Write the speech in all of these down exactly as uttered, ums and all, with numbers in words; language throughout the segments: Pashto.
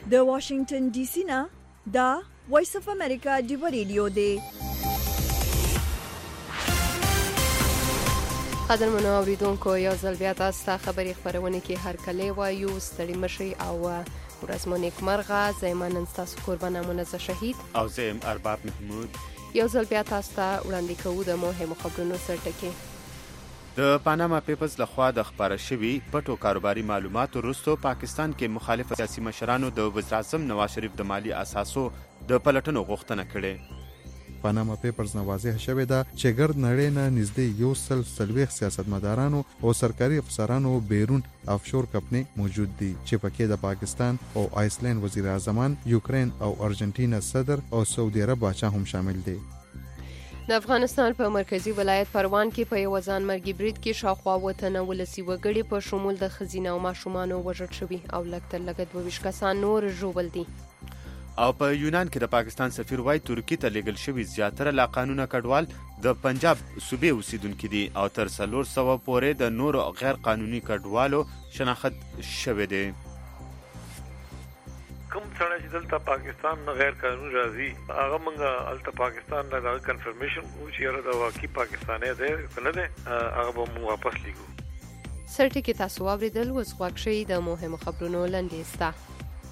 د واشنگټن ډي سي نه دا وایس اف امریکا دی ریډیو دی. قدرمنو اوریدونکو، یو ځل بیا تاسو ته خبري خبرونه کې هر کله وایو ستړي مشي او ورځ مو نیکمرغه. زه نن تاسو قربانه منزه شهید او زه ارباب محمود. یو ځل بیا تاسو ته وړاندې کوو د مهمو خبرونو سرټکی. د پاناما پیپرز لخوا د خبره شوی پټو کاروباري معلوماتو وروسته پاکستان کې مخالف سیاسي مشرانو د وزیر اعظم نواز شریف د مالی اساسو د پلټنو غوښتنه کړې. پاناما پیپرز نه واضح شوی دا چې ګرد نړۍ نه نږدې یو سل څلوېښت سیاستمدارانو او سرکاري افسرانو بیرون افشور کمپنۍ موجود دي چې پکې د پاکستان او آیسلند وزیر اعظمان، یوکرین او ارجنټینا صدر او سعودي عرب باچا هم شامل دي. د افغانستان په مرکزی ولایت پروان کې په یو ځان مرګي برید کې شاوخوا وطن ولسی وګړي په شمول د خزینه او ماشومان وژل شوي او لکتر لګد دوه کسان نور ژوبل دي. او په یونان کې د پاکستان سفیر وای ترکی ته لېږل شوي زیاتره لا قانونه کډوال د پنجاب صوبې اوسیدونکي دي او تر څلور سوه پورې د نورو غیر قانوني کډوالو شناخت شوی دی. کوم څنګه چې دلته پاکستان نه غیر قانوني راځي هغه موږ الته پاکستان نه دا کنفرمیشن او چې را د واقعي پاکستاني دی کنه دی هغه به مو واپس لیږو. سرټکی تاسو اوریدل وس غوښشي د مهمو خبرونو لاندې ستا.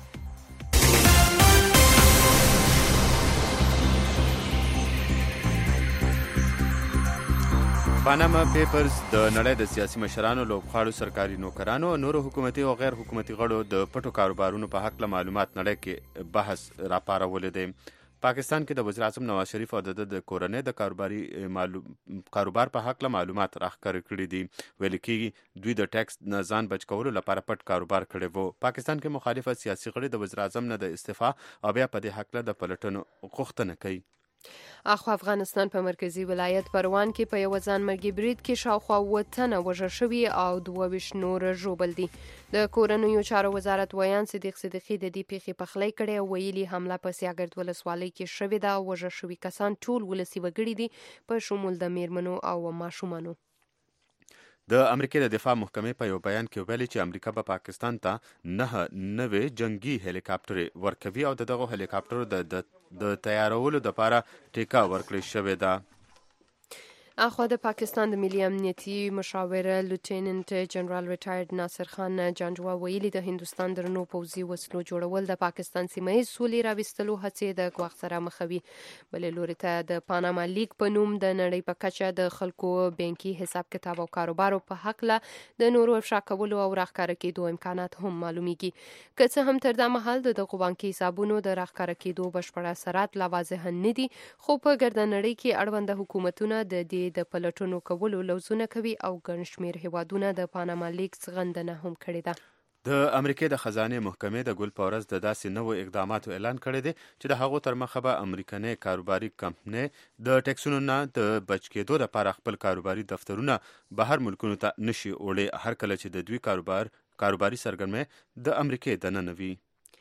پاناما پیپرز د نړۍ د سیاسي مشرانو، لوبغاړو، سرکاري نوکرانو او نورو حکومتي او غیر حکومتي غړو د پټو کاروبارونو په حق له معلومات نړۍ کې بحث راپارولی دی. پاکستان کې د وزیر اعظم نواز شریف او د د کورنۍ د کاروباري کاروبار په حق له معلومات راښکاره کړي دي. ویل کېږي دوی د ټیکس نه ځان بچ کولو لپاره پټ کاروبار کړی وو. پاکستان کې مخالفه سیاسي غړي د وزیر اعظم نه د استعفا او بیا په دې حق له د پلټنو غوښتنه کوي. اخو افغانستان په مرکزی ولایت پروان کې په یو ځان مرګي برید کې شاوخوا وطن وژل شوي او دوه ویشت نور ژوبل دي. د کورنیو چارو وزارت ویان صدیق صدیقي د دې پیښې پخلی کړي او ویلي حمله په سیاګرد ولسوالۍ کې شوې ده او وژل شوي کسان ټول ولسي وګړي دي په شمول د میرمنو او ماشومانو. د امریکا د دفاع محکمې په یو بیان کې ویلي چې امریکا به پاکستان ته نه نوې جنگي هلیکاپټر ورکوي او دغه هلیکاپټر د د تیارولو لپاره ټیکا ورکړل شوې ده. اخو د پاکستان د ملي امنیتي مشاور لیوټیننټ جنرال ریټایرډ ناصر خان جانجوا ویلي د هندستان درنو پوځي وسلو جوړول د پاکستان سیمه ییز سولې راوستلو هڅې د ګواښ سره مخوي. بلې لوري ته د پاناما لیک په نوم د نړۍ په کچه د خلکو بانکي حساب کتاب او کاروبارو په حق له د نورو افشا کولو او راښکاره کېدو امکانات هم معلومیږي. که څه هم تر دا مهال د دغو بانکي حسابونو د راښکاره کېدو بشپړ اثرات لا واضح نه دي، خو په ګردنړۍ کې اړونده حکومتونه د دې د پلټنو کولو لوزونه کوي او ګڼ شمېر هیوادونه د پاناما لیک څخه هم کړې ده. د امریکای د خزانه محکمې د ګل په ورځ د داسې نوو اقداماتو اعلان کړی دی چې د هغو تر مخه به امریکایي کاروباري کمپنۍ د ټیکسونو نه د بچ کېدو لپاره خپل کاروباري دفترونه بهر ملکونو ته نشي وړي هر کله چې د دوی کاروبار کاروباري سرګرمۍ د امریکای دننه وي.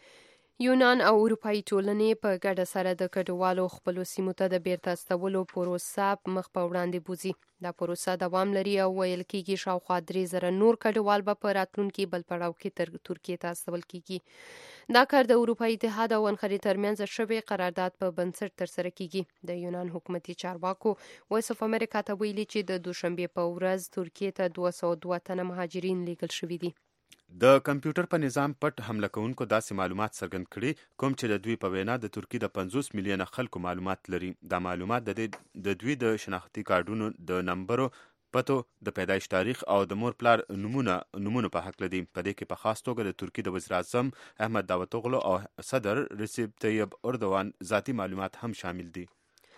یونان او اروپایي ټولنې په ګډه سره د کډوالو خپلو سیمو ته د بیرته استولو پروسه مخ په وړاندې بوځي. دا پروسه دوام لري او ویل کېږي شاوخوا درې زره نور کډوال به په راتلونکي بل پړاو کې تر ترکیې ته استول کېږي. دا کار د اروپایي اتحاد او انقرې ترمنځ شوی قرارداد په بنسټ ترسره کېږي. د یونان حکومتي چارواکو وایس اف امریکا ته ویلي چې د دوشنبې په ورځ ترکیې ته دوه سوه دوه تنه مهاجرین لیږل شوي دي. د کمپیوټر په نظام پټ حمله کوونکو داسې معلومات څرګند کړي کوم چې د دوی په وینا د ترکیې د پنځوس میلیونه خلکو معلومات لري. دا معلومات د د دوی د شناختی کارډونو د نمبرو، پتو، د پیدایش تاریخ او د مور پلار نمونه نمونه په حق لدي. په دې کې په خاص توګه د ترکیې د وزیر اعظم احمد داوطوغلو او صدر رسیب طیب اردوان ذاتی معلومات هم شامل دي.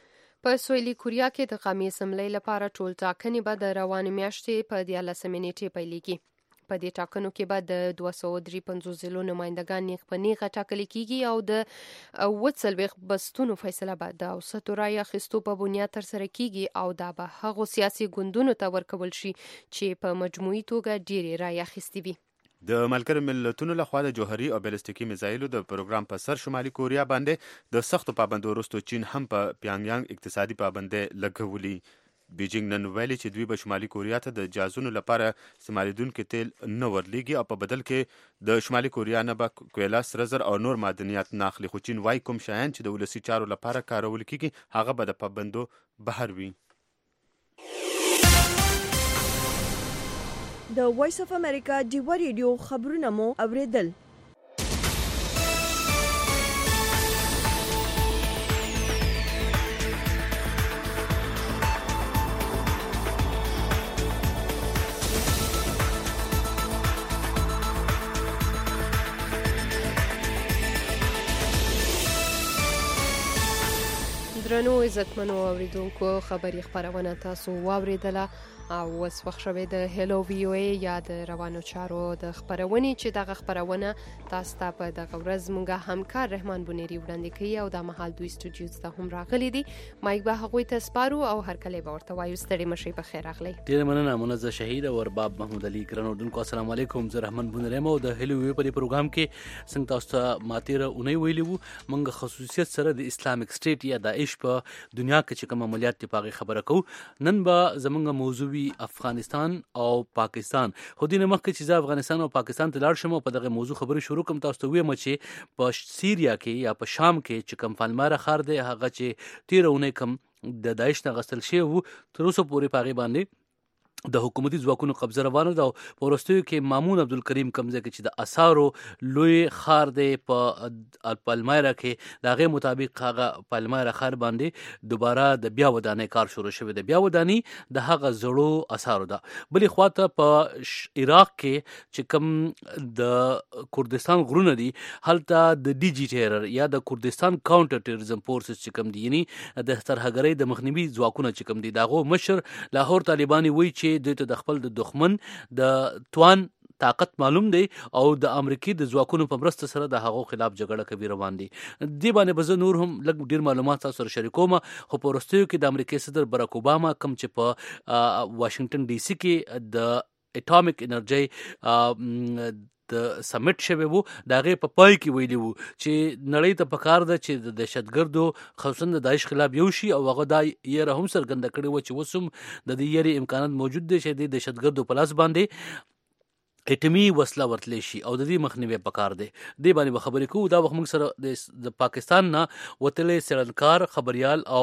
په سویلي کوریا کې د قومي اسمبلی لپاره ټول ټاکنې به د روانې میاشتې په دیارلسمې نیټې پیلېږي. په دې ټاکنو کې به د دوه سوه درې پنځوس ضلعو نمایندګان نیغ په نیغه ټاکل کېږي او د اووه څلوېښت بستونو فیصله به د اوسطو رایې اخیستو په بنیاد ترسره کېږي او دا به هغو سیاسي ګوندونو ته ورکول شي چې په مجموعي توګه ډېرې رایې اخیستې وي. د ملګرو ملتونو لخوا د جوهري او بیلستیکي میزایلو د پروګرام په سر شمالي کوریا باندې د سختو پابندیو وروسته چین هم په پیانګیانګ اقتصادي پابندۍ لګولي. بیجینګ نن ویلي چې دوی به شمالي کوریا ته د جازونو لپاره استعمالیدونکي تیل نه ورلیږي او په بدل کې د شمالي کوریا نه به کویلا، سره زر او نور معدنیات نه اخلي. خو چین وایي کوم شیان چې د ولسي چارو لپاره کارول کیږي هغه به د پابندو بهر وي. د وایس اف امریکا ډیوا ریډیو خبرونه مو اوریدل. درنو عزتمنو اوریدونکو خبري خبرونه تاسو واوریدله او اوس وخت شوی د هلو وی او ای یا د روانو چارو د خبرونې چې دغه خبرونه تاسو ته په دغه ورځ مونږه همکار رحمان بونیری وړاندې کوي او د مهال دوی سټوډیوز ته هم راغلي دي. مایک به هغوی ته سپارو او هر کله به ورته وایو ستړي مشئ په خیر راغلی. ډېره مننه منزه شهید او ارباب محمود علي. ګرانو اردوونکو السلام علیکم. زه رحمان بونیری یم او د هلو وی په دې پروګرام کې څنګه تاسو ته ماتیره اونۍ ویلي وو مونږ خصوصیت سره د اسلامک سټیټ یا داعش په دنیا کې چې کوم عملیات دی پاغي خبره کوو. نن به زمونږ موضوع افغانستان او پاکستان. خو دینه مخکې چې زه افغانستان او پاکستان ته لاړ شم او په دغه موضوع خبرې شروع کوم تاسو ته وایم چې په سیریا کې یا په شام کې چې کوم پالماره ښار دی هغه چې تیرونه کوم د داعش نه غسل شوی وو تر اوسه پورې پاغي باندې د حکومتي ځواکونو قبضه روانه ده. په وروستیو کې مامون عبدالکریم کمزه کې چې د اسارو لوی خار دی په پالمایرا کې د هغې مطابق هغه پالمایرا خار باندې دوباره د بیا ودانۍ کار شروع شوی دی. بیا ودانۍ د هغه زړو اسارو ده. بلې خواته په عراق کې چې کوم د کردستان غرونه دي هلته د ډي جي ټیرر یا د کردستان کاونټر ټیرریزم فورسز چې کوم دي یعنی د ترهګرۍ د مخنیوي ځواکونه چې کوم دي دغه مشر لاهور طالباني وایي چې دوی ته د خپل د دښمن د توان طاقت معلوم دی او د امریکای د ځواکونو په مرسته سره د هغو خلاف جګړه کوي روان دي. دی باندې به زه نور هم لږ ډیر معلومات تاسو سره شریکوم. خو په وروستیو کې د امریکای صدر براک اوباما کوم چې په واشنگټن ډي سي کې د اټامیک انرژي د سمیټ شوی وو د هغې په پای کې ویلي وو چې نړۍ ته پکار ده چې د دهشتګردو خصوصا د داعش خلاف یو شي او هغه دا یره هم څرګنده کړې وه چې اوس هم د دې یرې امکانات موجود دی چې د دهشتګردو په لاس باندې اټمي وسله ورتلی شي او د دې مخنیوی پکار دی. دې باندې به خبرې کوو. دا وخت موږ سره د پاکستان نه وتلی څېړنکار خبریال او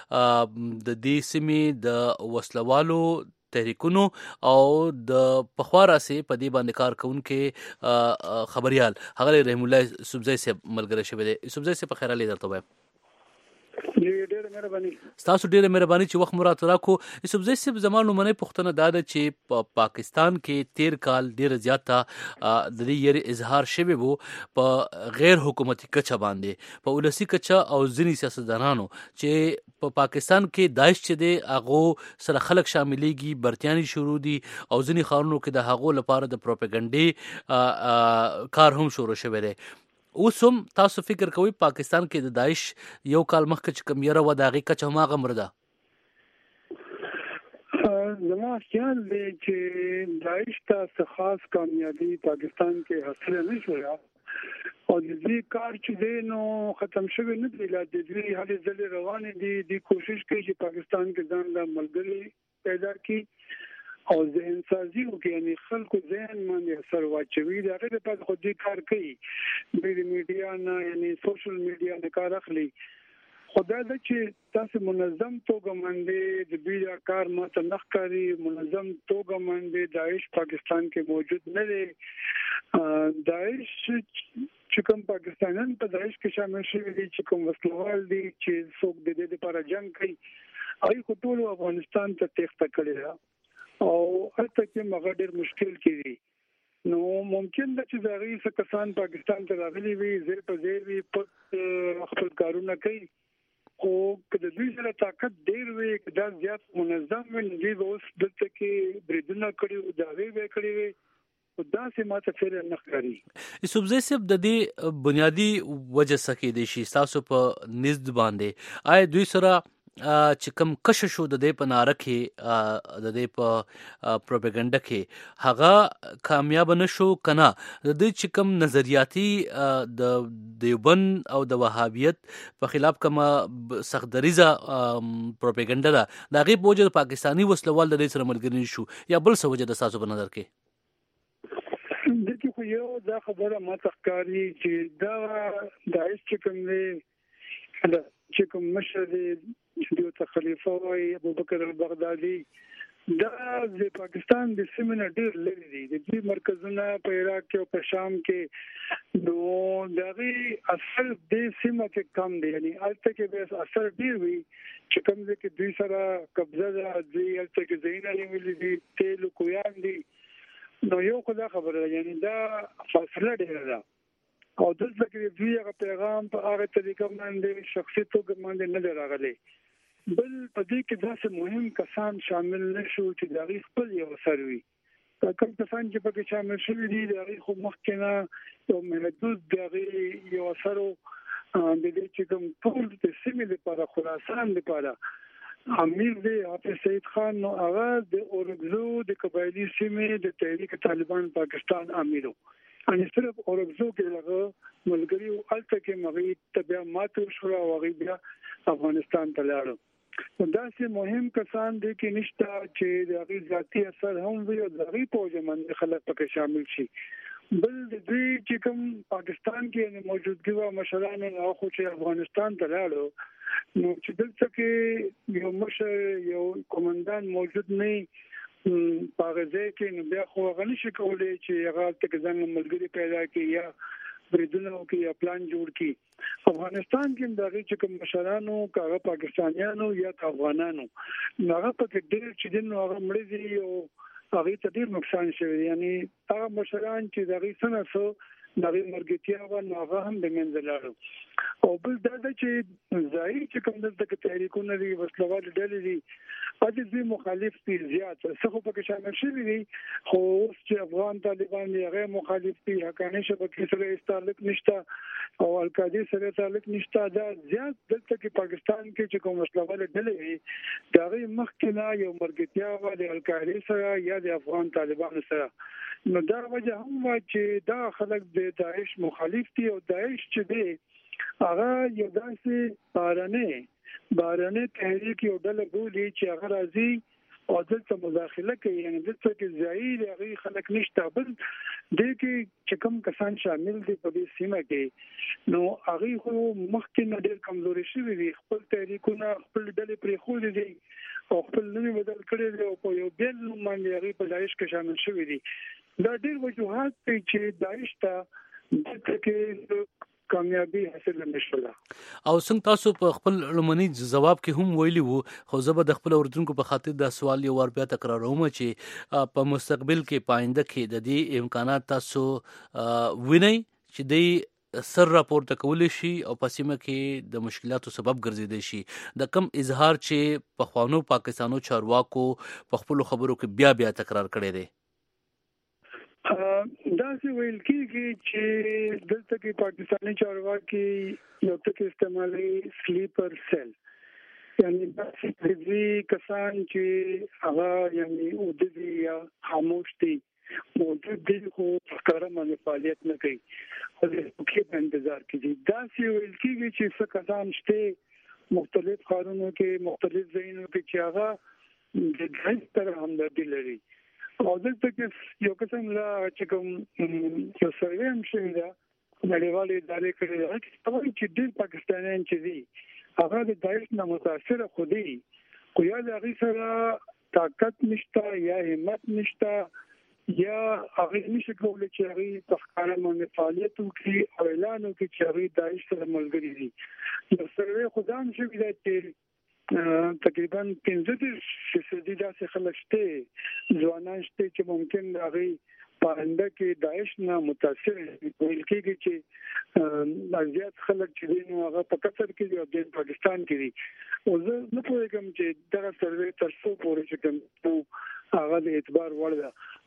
د دې سیمې د وسلوالو تحریکونو او د پخوا راسې په دې باندې کار کوونکي خبریال هغه رحم الله یوسفزی صاحب ملګری شوی دی. یوسفزی صاحب په خیر علي درته وایم. ډېره مهرباني. ستاسو ډېره مهرباني چې وخت مو راته راکړو. یوسفزی صاحب زما لومړنۍ پوښتنه دا ده چې په پا پاکستان کې تیر کال ډېره زیاته د دې یرې اظهار شوی وو په غیر حکومتي کچه باندې په ولسي کچه او ځینې سیاستدانانو چې په پا پاکستان کې داعش چې دی هغو سره خلک شاملېږي برتیانې شروع دي او ځینې ښارونو کې د هغو لپاره د پروپاګنډې کار هم شروع شوی دی. اوس هم تاسو فکر کوئ پاکستان کې د داعش یو کال مخکې چې کوم یره وه د هغې کچه هماغه مره ده؟ زما خیال دی چې داعش ته څه خاص کامیابي پاکستان کې حاصله نه شوه او د دې کار چې دی نو ختم شوی نه دی. لا د دې هلې ځلې روانې دي. دې کوشش کوي چې پاکستان کې ځان له ملګري پیدا کړي او ذهن سازي وکړي یعنی خلکو ذهن باندې اثر واچوي. د هغې لپاره خو دې کار کوي د میډیا نه یعنی سوشل میډیا نه کار اخلي. خو دا ده چې تاسو منظم توګه باندې د دې کار ماته نه ښکاري. منظم توګه باندې داعش پاکستان کې موجود نه دی. داعش چې کوم پاکستانیان په داعش کې شامل شوي دي چې کوم وسلوال دي چې څوک د دې لپاره جنګ کوي هغوی خو ټول افغانستان ته تېښته کړې ده او هلته کې هغه ډېر مشکل کې دي. نو ممکن ده چې د هغوی څه کسان پاکستان ته راغلي وي ځای په ځای وي پټ خپل کارونه کوي. خو که د دوی سره طاقت ډېر وي که دا زیات منظم وي نو دوی به اوس دلته کې بریدونه کړي وو دعوې به یې کړې وي خو داسې ماته فعلا نه ښکاري. یوسفزی صاحب د دې بنیادي وجه څه کیدی شي ستاسو په نزد باندې؟ آیا دوی سره چې کوم کش شو د دې په ناره کې د دې په پروپاګاندا کې هغه کامیاب نشو کنه د دې چې کوم نظریاتي د دیوبند او د وهابیت په خلاف کوم سخت دریزه پروپاګاندا ده دا غي بوجه پاکستانی وسلوال د دې سره ملګری شو یا بل څه وجه د تاسو په نظر کې د دې خو یو دا خبره ما تخکاری چې دا داعش چې کوم دی چې کوم مشر دی د یو خلیفہ وای ابوبکر البغدادي دا د پاکستان د سیمه ډیر لري دي د دې مرکزونه په عراق کې او په شام کې نو دغه اصل د سیمه کې کم دي یعنی الته کې به اثر ډیر وي چې کوم ځکه دوی سره قبضه ده دوی الته کې زینه نیولې دي تیل کویان دي نو یو خدای خبره یعنی دا فاصله ډیره ده او دلته کې دوی هغه پیغام په هغه طریقه باندې شخصي توګه باندې نه راغلي بل په دې کې داسې مهم کسان شامل نشو چې د هغې خپل یو اثر وي کوم کسان چې پکې شامل شوي دي د هغې خو مخکې نه یو محدود د هغې یو اثر و د دې چې کوم ټول د سیمې لپاره خراسان لپاره امیر دی حافظ سعید خان نو هغه د اورګزو د قبایلي سیمې د تحریک طالبان پاکستان امیر ان صرف اورګزو کې هغه ملګری او الته کې مغوی تبع ماته شو او هغه بیا افغانستان ته لاړو دا سه مهم کسان دي کې نشته چې د هغه ذاتی اثر هم وي او د هغه په ځمن خلک پکې شامل شي بل د دې چې کوم پاکستان کې موجودګي و مشران او خو چې افغانستان ته لاړو نو چې دلته کې یو مشر یو کمانډان موجود نه پاغزه کې نو بیا خو غني شي کولای چې هغه تک ځان ملګری پیدا کړي یا بریدونه کې یا پلان جوړ کړي افغانستان کې دغه چې کوم مشرانو کاغه پاکستانیانو یا افغانانو هغه په ډېر چې دین هغه مړ دي او هغه ته ډېر نقصان شوی یعنی هغه مشران چې دغه سنه سو دغه مرګتیا و نو هغه هم د منځلارو او بل دا چې ظاهر چې کوم دغه تحریکونه دي وسلوال ډلې دي اته دې مخالف دي زیات څه په کې شامل شوی دي خو چې افغان طالبان یې غیر مخالف دي حقاني شبکې سره تعلق نشته او القاعده سره تعلق نشته دا زیات دلته کې پاکستان کې چې کوم وسلوال ډلې دي دا غي مخکنه یو مرګتیا و د القاعده سره یا د افغان طالبان سره نو دا وجه هم چې دا خلک د داعش مخالف دي او داعش چې دی هغه یو داسې بارانه بارانه تحریک یو ډله بولی چې هغه راځي او دلته مداخله کوي یعنی دلته کې ځای هغه خلک نشته بل د کې چې کوم کسان شامل دي په دې سیمه کې نو هغه خو مخکې نه ډېر کمزوري شوی دي خپل تحریکونه خپل ډلې پرې خو دي او خپل نوم بدل کړی دی او په یو بل باندې هغه په داعش کې شامل شوی دي دا ډېر وجوهات دي چې داعش ته دلته کې کامیابی حاصل نشوله او څنګه تاسو په خپل لمنی جواب کې هم ویلی وو خو زه به د خپل اوردونکو په خاطر دا سوال یو ور بیا تکراروم چې په مستقبل کې پاینده کې د دې امکانات تاسو وینئ چې د سر راپورته کول شي او په سیمه کې د مشکلاتو سبب ګرځیدي شي د کم اظهار چې په خوانو پاکستانو چارواکو په خپل خبرو کې بیا بیا تکرار کړي دي دا څه ویل کېږي چې دلته کې پاکستاني چارواکي یو ټکی استعمالي سلیپر سیل یعنی داسې دي کسان چې هغه یعنی اودي یا خاموش دي موجود دي خو ښکارا باندې فعالیت نه کوي خو دې کې په انتظار کې دي دا څه ویل کېږي چې څه کسان شته مختلف خارونو کې مختلف ځایونو کې چې هغه د ځای سره همدردي لري او دلته کې یو قسم لا چې کوم یو سروې هم شوی دا نړیوالې ادارې کړي دا چې ډېر پاکستانیان چې دي هغه د داعش نه متاثر خو دي خو یا د هغې سره طاقت نشته یا همت نشته یا هغه نشي کولی چې هغه په ښکاره باندې فعالیت وکړي او اعلان وکړي چې هغه داعش سره ملګري دي یو سروې خو دا هم شوی دا چې تقریبا پنځه دېرش فیصدي داسې خلک شته ځوانان شته چې ممکن هغه پاینده کې داعش نه متاثر ویل کېږي چې زیات خلک چې دي نو هغه په قطر کې دي او د پاکستان کې دي او زه نه پوهیږم چې دا سروې تر څو پورې چې کوم هغه د اعتبار وړ ده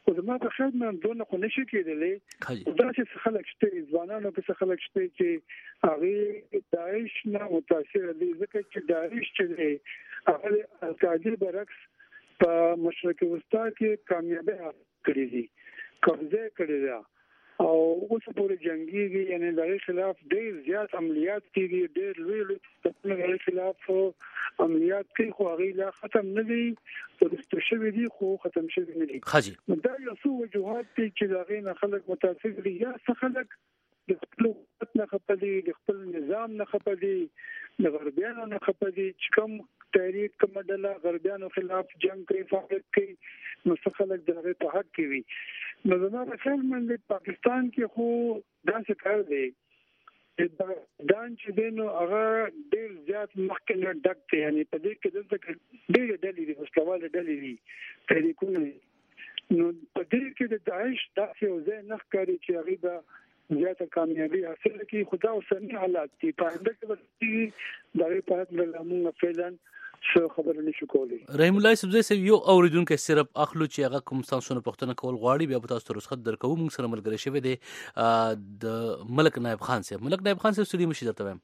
خو زما په خیال من دونه خو نشي کېدلی دا چې خلک شته ځوانانو کې خلک شته چې هغه داعش نه متاثر دي ځکه چې داعش چې هغه القاعده برعکس په مشرق وسطا کې کامیابی کړې دي قبضه کړې ده او اوس پورې جنگي یعنی د خلاف ډېر زیات عملیات کیږي ډېر لوی لوی د خلاف عملیات کوي خو هغه لا ختم نه دي ورسته شوی دي خو ختم شوی نه دي خاجي دا یو څو وجوهات دي چې دا غي نه خلک متاثر دي یا څه خلک د خپل وخت نه خپلي د خپل نظام نه خپلي د غربیانو نه خپلي چې کوم تحریک کوم ډله غربیانو خلاف جنگ کوي فعالیت کوي نو څه خلک دغه په حق کوي نو زما په خیال باندې پاکستان کې خو داسې کار دی دان چې دینو هغه ډېر زیات مخکې نه ډک دی یعنی په دې کې دلته ډېر ډلې دي مستواله ډلې دي تحریکونه نو په دې کې د داعش داسې یو ځای نه ښکاري چې هغه به زیاته کامیابی حاصل کړي خدا اوسنی حالات دي په انده کې ورته دغه په اړه لامونه فعلا څه خبره نشو کولی رحیم الله سبزی سه یو اوریدونکو صرف اخلو چې هغه کوم تاسو نه پښتنه کول غواړي بیا تاسو ته رخصت درکو موږ سره ملګری شوی دی د ملک نائب خان صاحب ملک نائب خان صاحب سړي مشي درته وایم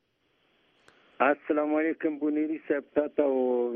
السلام علیکم بونیری صاحب ته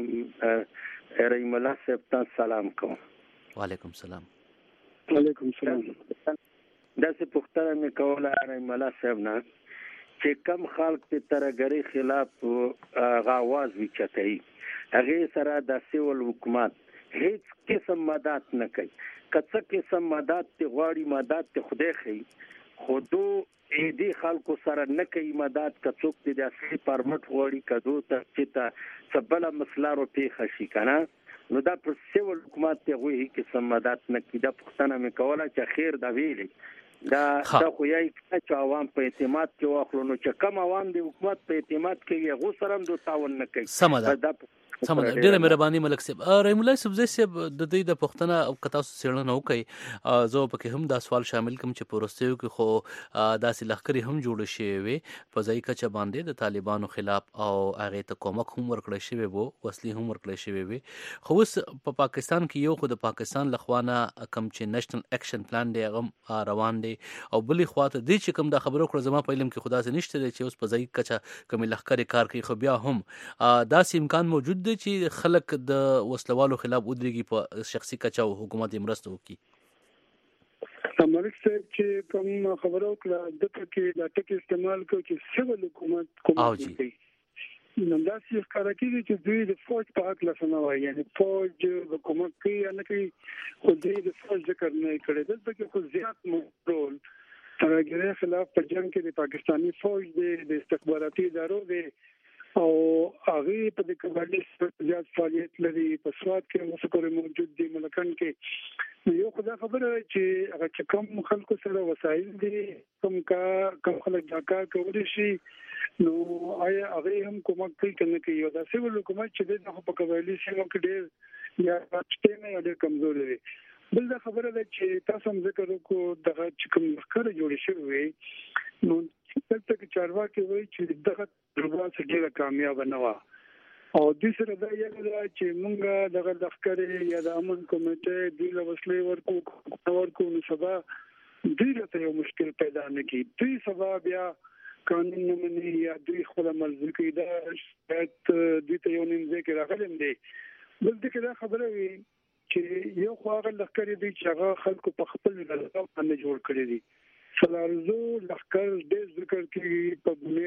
او رحیم الله صاحب ته سلام کوم وعلیکم السلام وعلیکم السلام دا څه پښتنه مې کوله رحیم الله صاحب نه چې کم خلک په ترګری خلاف غاواز وچتای هغه سره د سیول حکومت هیڅ قسم مدد نه کوي کڅه قسم مدد ته غواړي مدد ته خدای خي خودو دې خلکو سره نه کوي مدد کڅوک د اصلي پرمټ غواړي کدو ته چې ته سبل مسلارو پیښ شي کنه نو دا پر سیول حکومت ته غوي قسم مدد نه کوي د پښتنه مې کوله چې خیر دا ویلي دا دا خو یې چې عوام په اعتماد کې واخلو نو چې کم عوام د حکومت په اعتماد کې یو سره هم دوه تعاون نه کوي سمه سم ډیره مهرباني ملک صاحب رحیم الله سبزی صاحب د دې د پښتنه او کتا سړنه نو کوي زه په هم دا سوال شامل کوم چې پروستیو کې خو داسې لخرې هم جوړ شي وي په ځای کچ باندې د طالبانو خلاف او هغه ته کومک هم ورکړی شوی وو وسلې هم ورکړی شوی وي خو اوس په پاکستان کې یو خو د پاکستان لخوانه کم چې نېشنل اکشن پلان دی هغه روان دی او بلې خواته دی چې کوم دا خبرو کړ زما په علم کې خدا سي نشته چې اوس په ځای کچ کوم لخرې کار کوي خو بیا هم داسې امکان موجود چې خلک د وسلوالو خلاف ودرېږي په شخصي کچا او حکومت مرسته وکړي ملک صاحب چې کوم خبرو کړه د پکې د ټکی استعمال کوي چې سیول حکومت کوم کوي نو دا چې ښکارا کیږي چې دوی د فوج په حق لسنه وایي یعنی فوج حکومت کوي نه کوي خو دوی د فوج ذکر نه کړي دلته کې خو زیات مورول ترګری خلاف په جنگ کې د پاکستانی فوج د استخباراتي ادارو د او هغه په د قبایلی زیات فعالیت لري په سواد کې مسکر موجود دي ملکن کې یو خدا خبره چې هغه کوم خلکو سره وسایل دي کوم کا کوم خلک دا کار کوي شي نو آیا هغه هم کومک کوي کنه کوي دا سیول حکومت چې د په قبایلی سیمو کې ډېر یا پښتنه نه ډېر کمزور دي بل دا خبره ده چې تاسو هم ذکر وکړو دغه کوم مخکره جوړ شوی نو دلته کې چارواکي وایي چې دغه تجربه ډېره کامیاب نه و او د سره دا یو چې مونږ دغه لخرې یا د امن کمیټې د لوسلې ورکو ورکو نو سبا ډېر ته یو مشکل پیدا نه کی دوی سبا بیا قانون نه مني یا دوی خپل ملزم کې دا شاید دوی ته یو نیمځه کې راغلم دي بل دې دا خبره وي چې یو خو هغه لخرې دي چې هغه خلکو په خپل رضا باندې جوړ کړی دي سلارزو لخر ډېر ذکر کې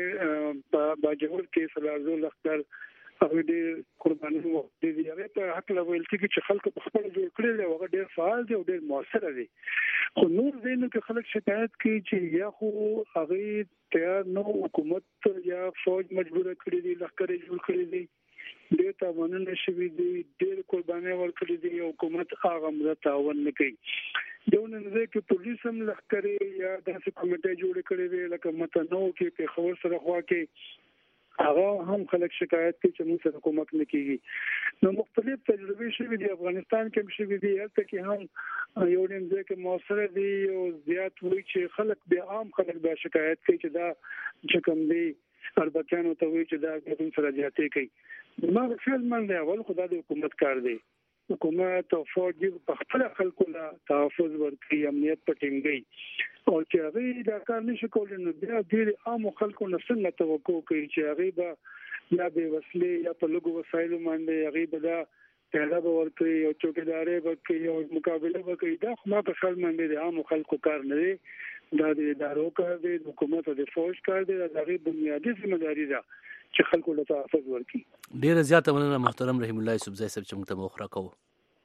په په باجوړ کې سلارزو لخر هغه ډېر قرباني وو دي هغه په حق لویل چې خلکو په خپل جوړ کړی دی هغه ډېر فعال دی او ډېر موثر دی خو نور دینو کې خلک شکایت کوي چې یا خو هغه تیار نو حکومت یا فوج مجبور کړی دی لخر جوړ کړی دی ډېر تاوانونه شوي دي ډېر قرباني ورکړي دي حکومت هغه مزه تاوان نه کوي دونه نه کې پولیس هم لخرې یا داسې کمیټه جوړ کړې وي لکه متنو کې په خبر سره خوا کې هغه هم خلک شکایت کوي چې موږ سره کومک نه کیږي نو مختلف تجربې شوي دي افغانستان کې هم شوي دي هلته کې هم یو نیم ځای کې موثر دي او زیات وایي چې خلک بیا عام خلک بیا شکایت کوي چې دا چې کوم دی اربکیانو ته وایي چې دا کوم سره زیاتې کوي ما خیال من دی اول خدای د حکومت کار دی حکومت او فوج په خپل خلکو لا تحفظ ورکړي، امنیت پټینګي، او چې هغه دا کار نشي کولای نو بیا ډیر عام خلکو نه څنګه توقع کوي چې هغه به یا به وسلې یا په لګو وسایلو باندې هغه به دا پیدا ورکړي او چوکیداري ورکړي او مقابله وکړي. دا خو ما په خیال باندې د عام خلکو کار نه دی، دا د ادارو کار دی، د حکومت او د فوج کار دی. دا غي بنیادی ذمہ داری ده چې خلکو له تحفظ ورکړي. ډیر زیاته مننه محترم رحیم الله یوسفزی صاحب چې موږ ته مخره کوو.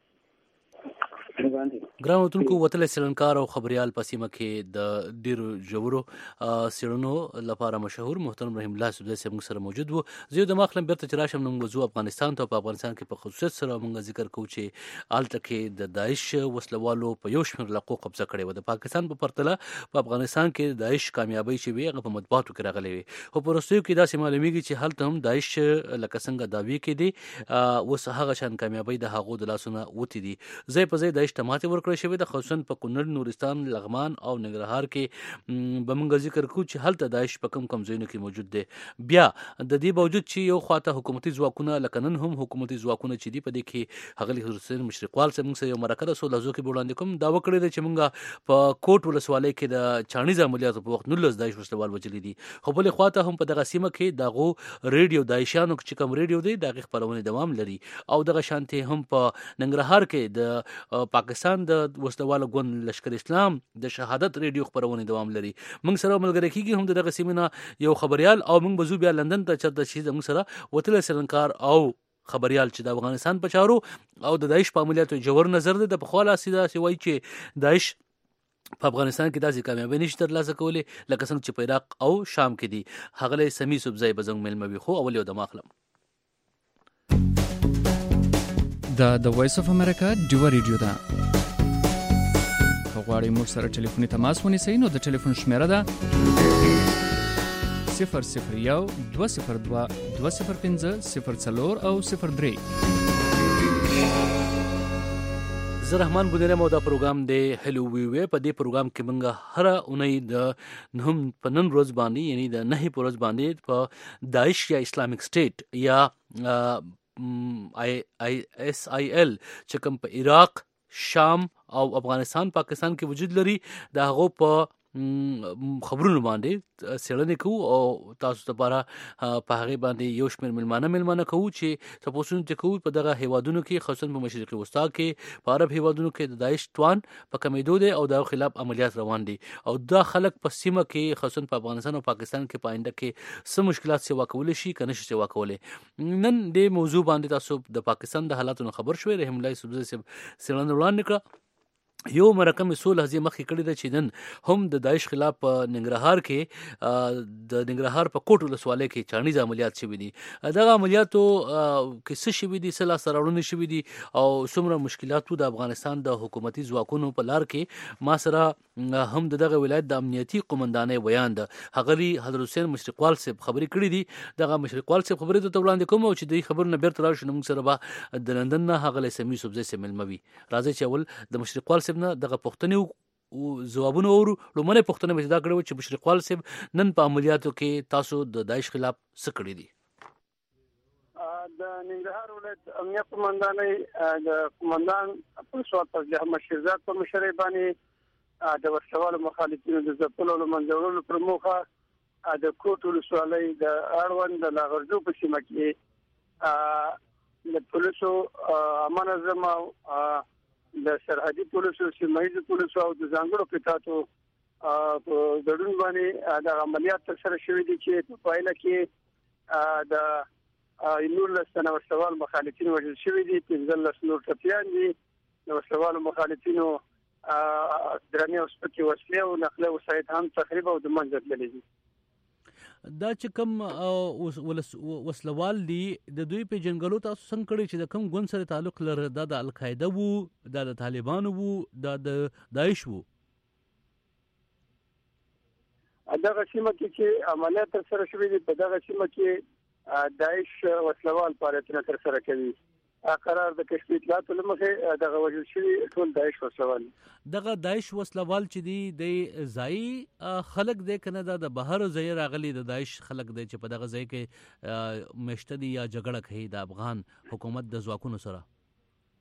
ګران وطنکو وتل سیلنکار او خبريال په سیمه کې د ډیرو جوړو سیړنو لپاره مشهور محترم رحیم الله یوسفزی صاحب سره موجود وو. زه د مخلم بیرته چرشم نن موضوع افغانستان ته په افغانستان کې په خصوصیت سره موږ ذکر کوو چې آلته کې د داعش وسلوالو په یو شمېر علاقو قبضه کړې و. د پاکستان په پرتله په افغانستان کې داعش کامیابی چې وي هغه په مطبوعاتو کې راغلي وي، خو په وروستیو کې داسې معلومیږي چې هلته هم داعش لکه څنګه دعوی کې دي اوس هغه شان کامیابی د هغو د لاسونه وتی دي. ځای په ځای داعش ته ماتې ورکړې شوې ده، خصوصا په کونړ، نورستان، لغمان او ننګرهار کې به موږ ذکر کوو چې هلته داعش په کم کم ځایونو کې موجود دی. بیا د دې باوجود چې یو خواته حکومتي ځواکونه لکه نن هم حکومتي ځواکونه چې دي په دې کې ښاغلي حسین مشرقوال صاحب موږ سره یو مرکه د څو لحظو کې وړاندې کوم دعوه کړې ده چې موږ په کوټ ولسوالۍ کې د چاڼیز عملیاتو په وخت نولس داعش وسلوال وژلي دي، خو بلې خواته هم په دغه سیمه کې دغو ریډیو داعشانو چې کوم ریډیو دی د هغې خپرونې دوام لري، او دغه شانتې هم په ننګرهار کې د پاکستان د وسلوالو ګوند لشکر اسلام د شهادت ریډیو خبرونه دوام لري. موږ سره ملګری کیږي هم دغه سیمه یو خبريال او موږ بزو بیا لندن ته چرته شي موږ سره وتل سرنکار او خبريال چې د افغانستان په چارو او د داعش په عملیاتو جوړ نظر ده. په خواله سیده سوي چې داعش په افغانستان کې داسې کامیابی نشي ترلاسه کولی لکه څنګه چې په عراق او شام کې دي. هغه سمی سبزی بزنګ ملمه وي، خو اول یو د ماخلم دا د وایس اف امریکا ډیو ریډیو ده. غواړئ موږ سره ټلیفوني تماس ونیسئ نو د ټلیفون شمیره ده صفر صفر یو دوه صفر دوه دوه صفر پنځه صفر څلور او صفر درې. زه رحمان بودرم او دا پروګرام دی هلو وی وی. په دې پروګرام کې موږ هر اونۍ د نهم په نن ورځ باندې یعنی د نهي په ورځ باندې په داعش یا اسلامیک سټیټ یا آی آی اس آی ال چې کوم په عراق، شام او افغانستان پاکستان کې وجود لري د هغو په خبرونو باندې څېړنې کوو او تاسو لپاره په هغې باندې یو شمېر مېلمانه مېلمانه کوو چې تپوسونه ترې کوو په دغه هیوادونو کې خصوصا په مشرقي وسطا کې په عرب هیوادونو کې د داعش توان په کمېدو دی او د خلاف عملیات روان دي او دا خلک په سیمه کې خصوصا په افغانستان او پاکستان کې په آینده کې څه مشکلات سیوا کولی شي که نشي سیوا کولی. نن دې موضوع باندې تاسو د پاکستان د حالاتو نه خبر شوئ. رحیم الله یوسفزی صاحب څېړنه وړاندې کړه. یو مرکه مې څو لحظې مخکې کړې ده چې نن هم د داعش خلاف په ننګرهار کې د ننګرهار په کوټ ولسوالۍ کې چاڼیز عملیات شوي دي. دغه عملیاتو کې څه شوي دي، څه لاسته راوړنې شوي دي او څومره مشکلات د افغانستان د حکومتي ځواکونو په لار کې. ما سره هم د دغه ولایت د امنیتي قومندانۍ بیان ده ښاغلي حضرت حسین مشرقوال صاحب خبرې کړې دي. دغه مشرقوال صاحب خبرې ته وړاندې کوم او چې د خبرو نه بیرته راشو نو موږ سره به د لندن نه ښاغلی سمی یوسفزی صاحب مېلمه وي. راځئ چې اول د مشرقوال صاحب نه دغه پوښتنې ځوابونه وورو. لومړنۍ پوښتنه مې دا کړې وه چې مشرقوال صاحب نن په عملیاتو کې تاسو د داعش خلاف څه کړي دي؟ د ننګرهار ولایت امنیت قومندانۍ د قومندان پرشوات فضل احمد شیرزاد په مشرۍ باندې د وسلوالو مخالفینو د ځپلو او منځورولو پر موخه د کوټ ولسوالۍ د اړوند د لاغرجو په سیمه کې د پولیسو امانه زما د سرحدي پولیسو، سیمه ییزو پولیسو او د ځانګړو قطعاتو په ګډون باندې د عملیات ترسره شوي دي چې په پایله کې د نولس تنه وسلوال مخالفین وژل شوي دي، پنځلس نور ټپیان دي. د وسلوالو مخالفینو درنې او سپکې وسلې او نقله وسایط هم تخریب او د منځه تللي دي. دا چې کوم وسلوال دي د دوی په جنګلو تاسو څنګه کړی چې د کوم ګوند سره تعلق لري؟ دا د القاعده وو، دا د طالبانو وو، دا د داعش وو؟ دغه سیمه کې چې عملیات ترسره شوي دي په دغه سیمه کې داعش وسلوال فعالیتونه ترسره کوي. قرار د کشف اطلاعاتو لمخې دغه وژل شوي ټول داعش وسلوال. دغه داعش وسلوال چې دي د ځایي خلک دی که نه دا د بهر ځای راغلي د داعش خلک دی چې په دغه ځای کې میشته دي یا جګړه کوي د افغان حکومت د ځواکونو سره؟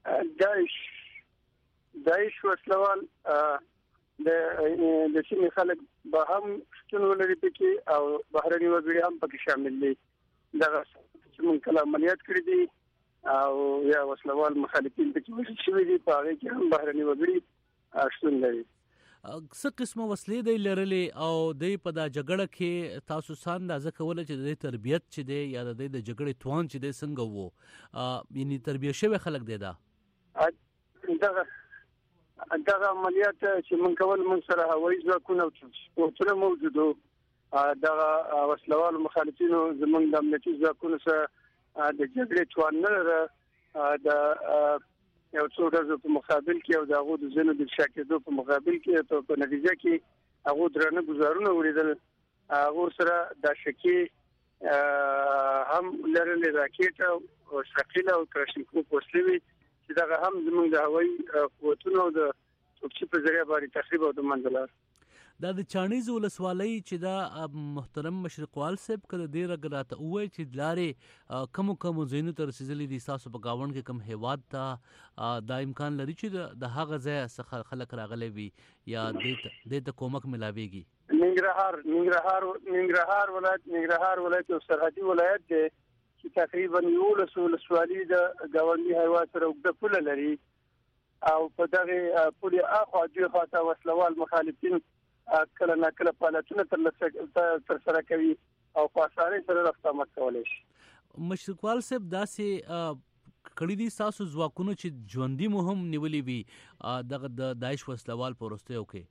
داعش داعش وسلوال د د سیمې خلک به هم شتون ولري پکې او بهرني وګړي هم پکې شامل دي دا چې موږ کله عملیات کړی دي او یا وسلوال مخالفین پکې وشي شوي دي په هغه کې هم بهرني وګړي شتون لري. څه قسمه وسلې دی لرلې او د په دا جګړه کې تاسو سان اندازه کوله چې د تربیت چې دی یا د د جګړې توان چې دی څنګه وو یعنی تربیه شوی خلک دی دا دغه دغه عملیات چې موږ کول موږ سره هوایي ځواکونه او ټول موجودو دغه وسلوال مخالفینو زموږ د امنیتي ځواکونو سره د جګړې توان نه لري د یو څو ورځې په مقابل کې او د هغو د ځینو د شاکېدو په مقابل کې ته په نتیجه کې هغو درنه ګزارونه ولیدل هغو سره د شکې هم لرلې راکېټ او ثقیله او کراشنکوف وسلې چې دغه هم زموږ د هوایي قوتونو د توپچي په ذریعه باندې تخریب او د منځ دا د چانیز ولسوالۍ چې دا محترم مشرقوال صاحب کله ډیر غراته وای چې لارې کم کم زینو تر رسیدلې دي تاسو په گاوند کې کم هیواد ته دا امکان لري چې د هغه ځای څخه خلک راغلي وي یا د د کومک ملاويږي. ننګرهار ننګرهار ننګرهار ولایت ننګرهار ولایت او سرحدي ولایت دی چې تقریبا یو ولسوالۍ د گاوندي هیواد سره وګړه پوله لري او په دغه پوله اخو د خاطر وسلوال مخالفین کله نه کله فعالیتونه تر سره کوي او په اسانۍ سره رفتامت کولی شي. مشرقوال صاحب داسې کړي دي تاسو ځواکونو چې ژوندي مهم نیولي وي دغه د داعش وسلوال په وروستیو کې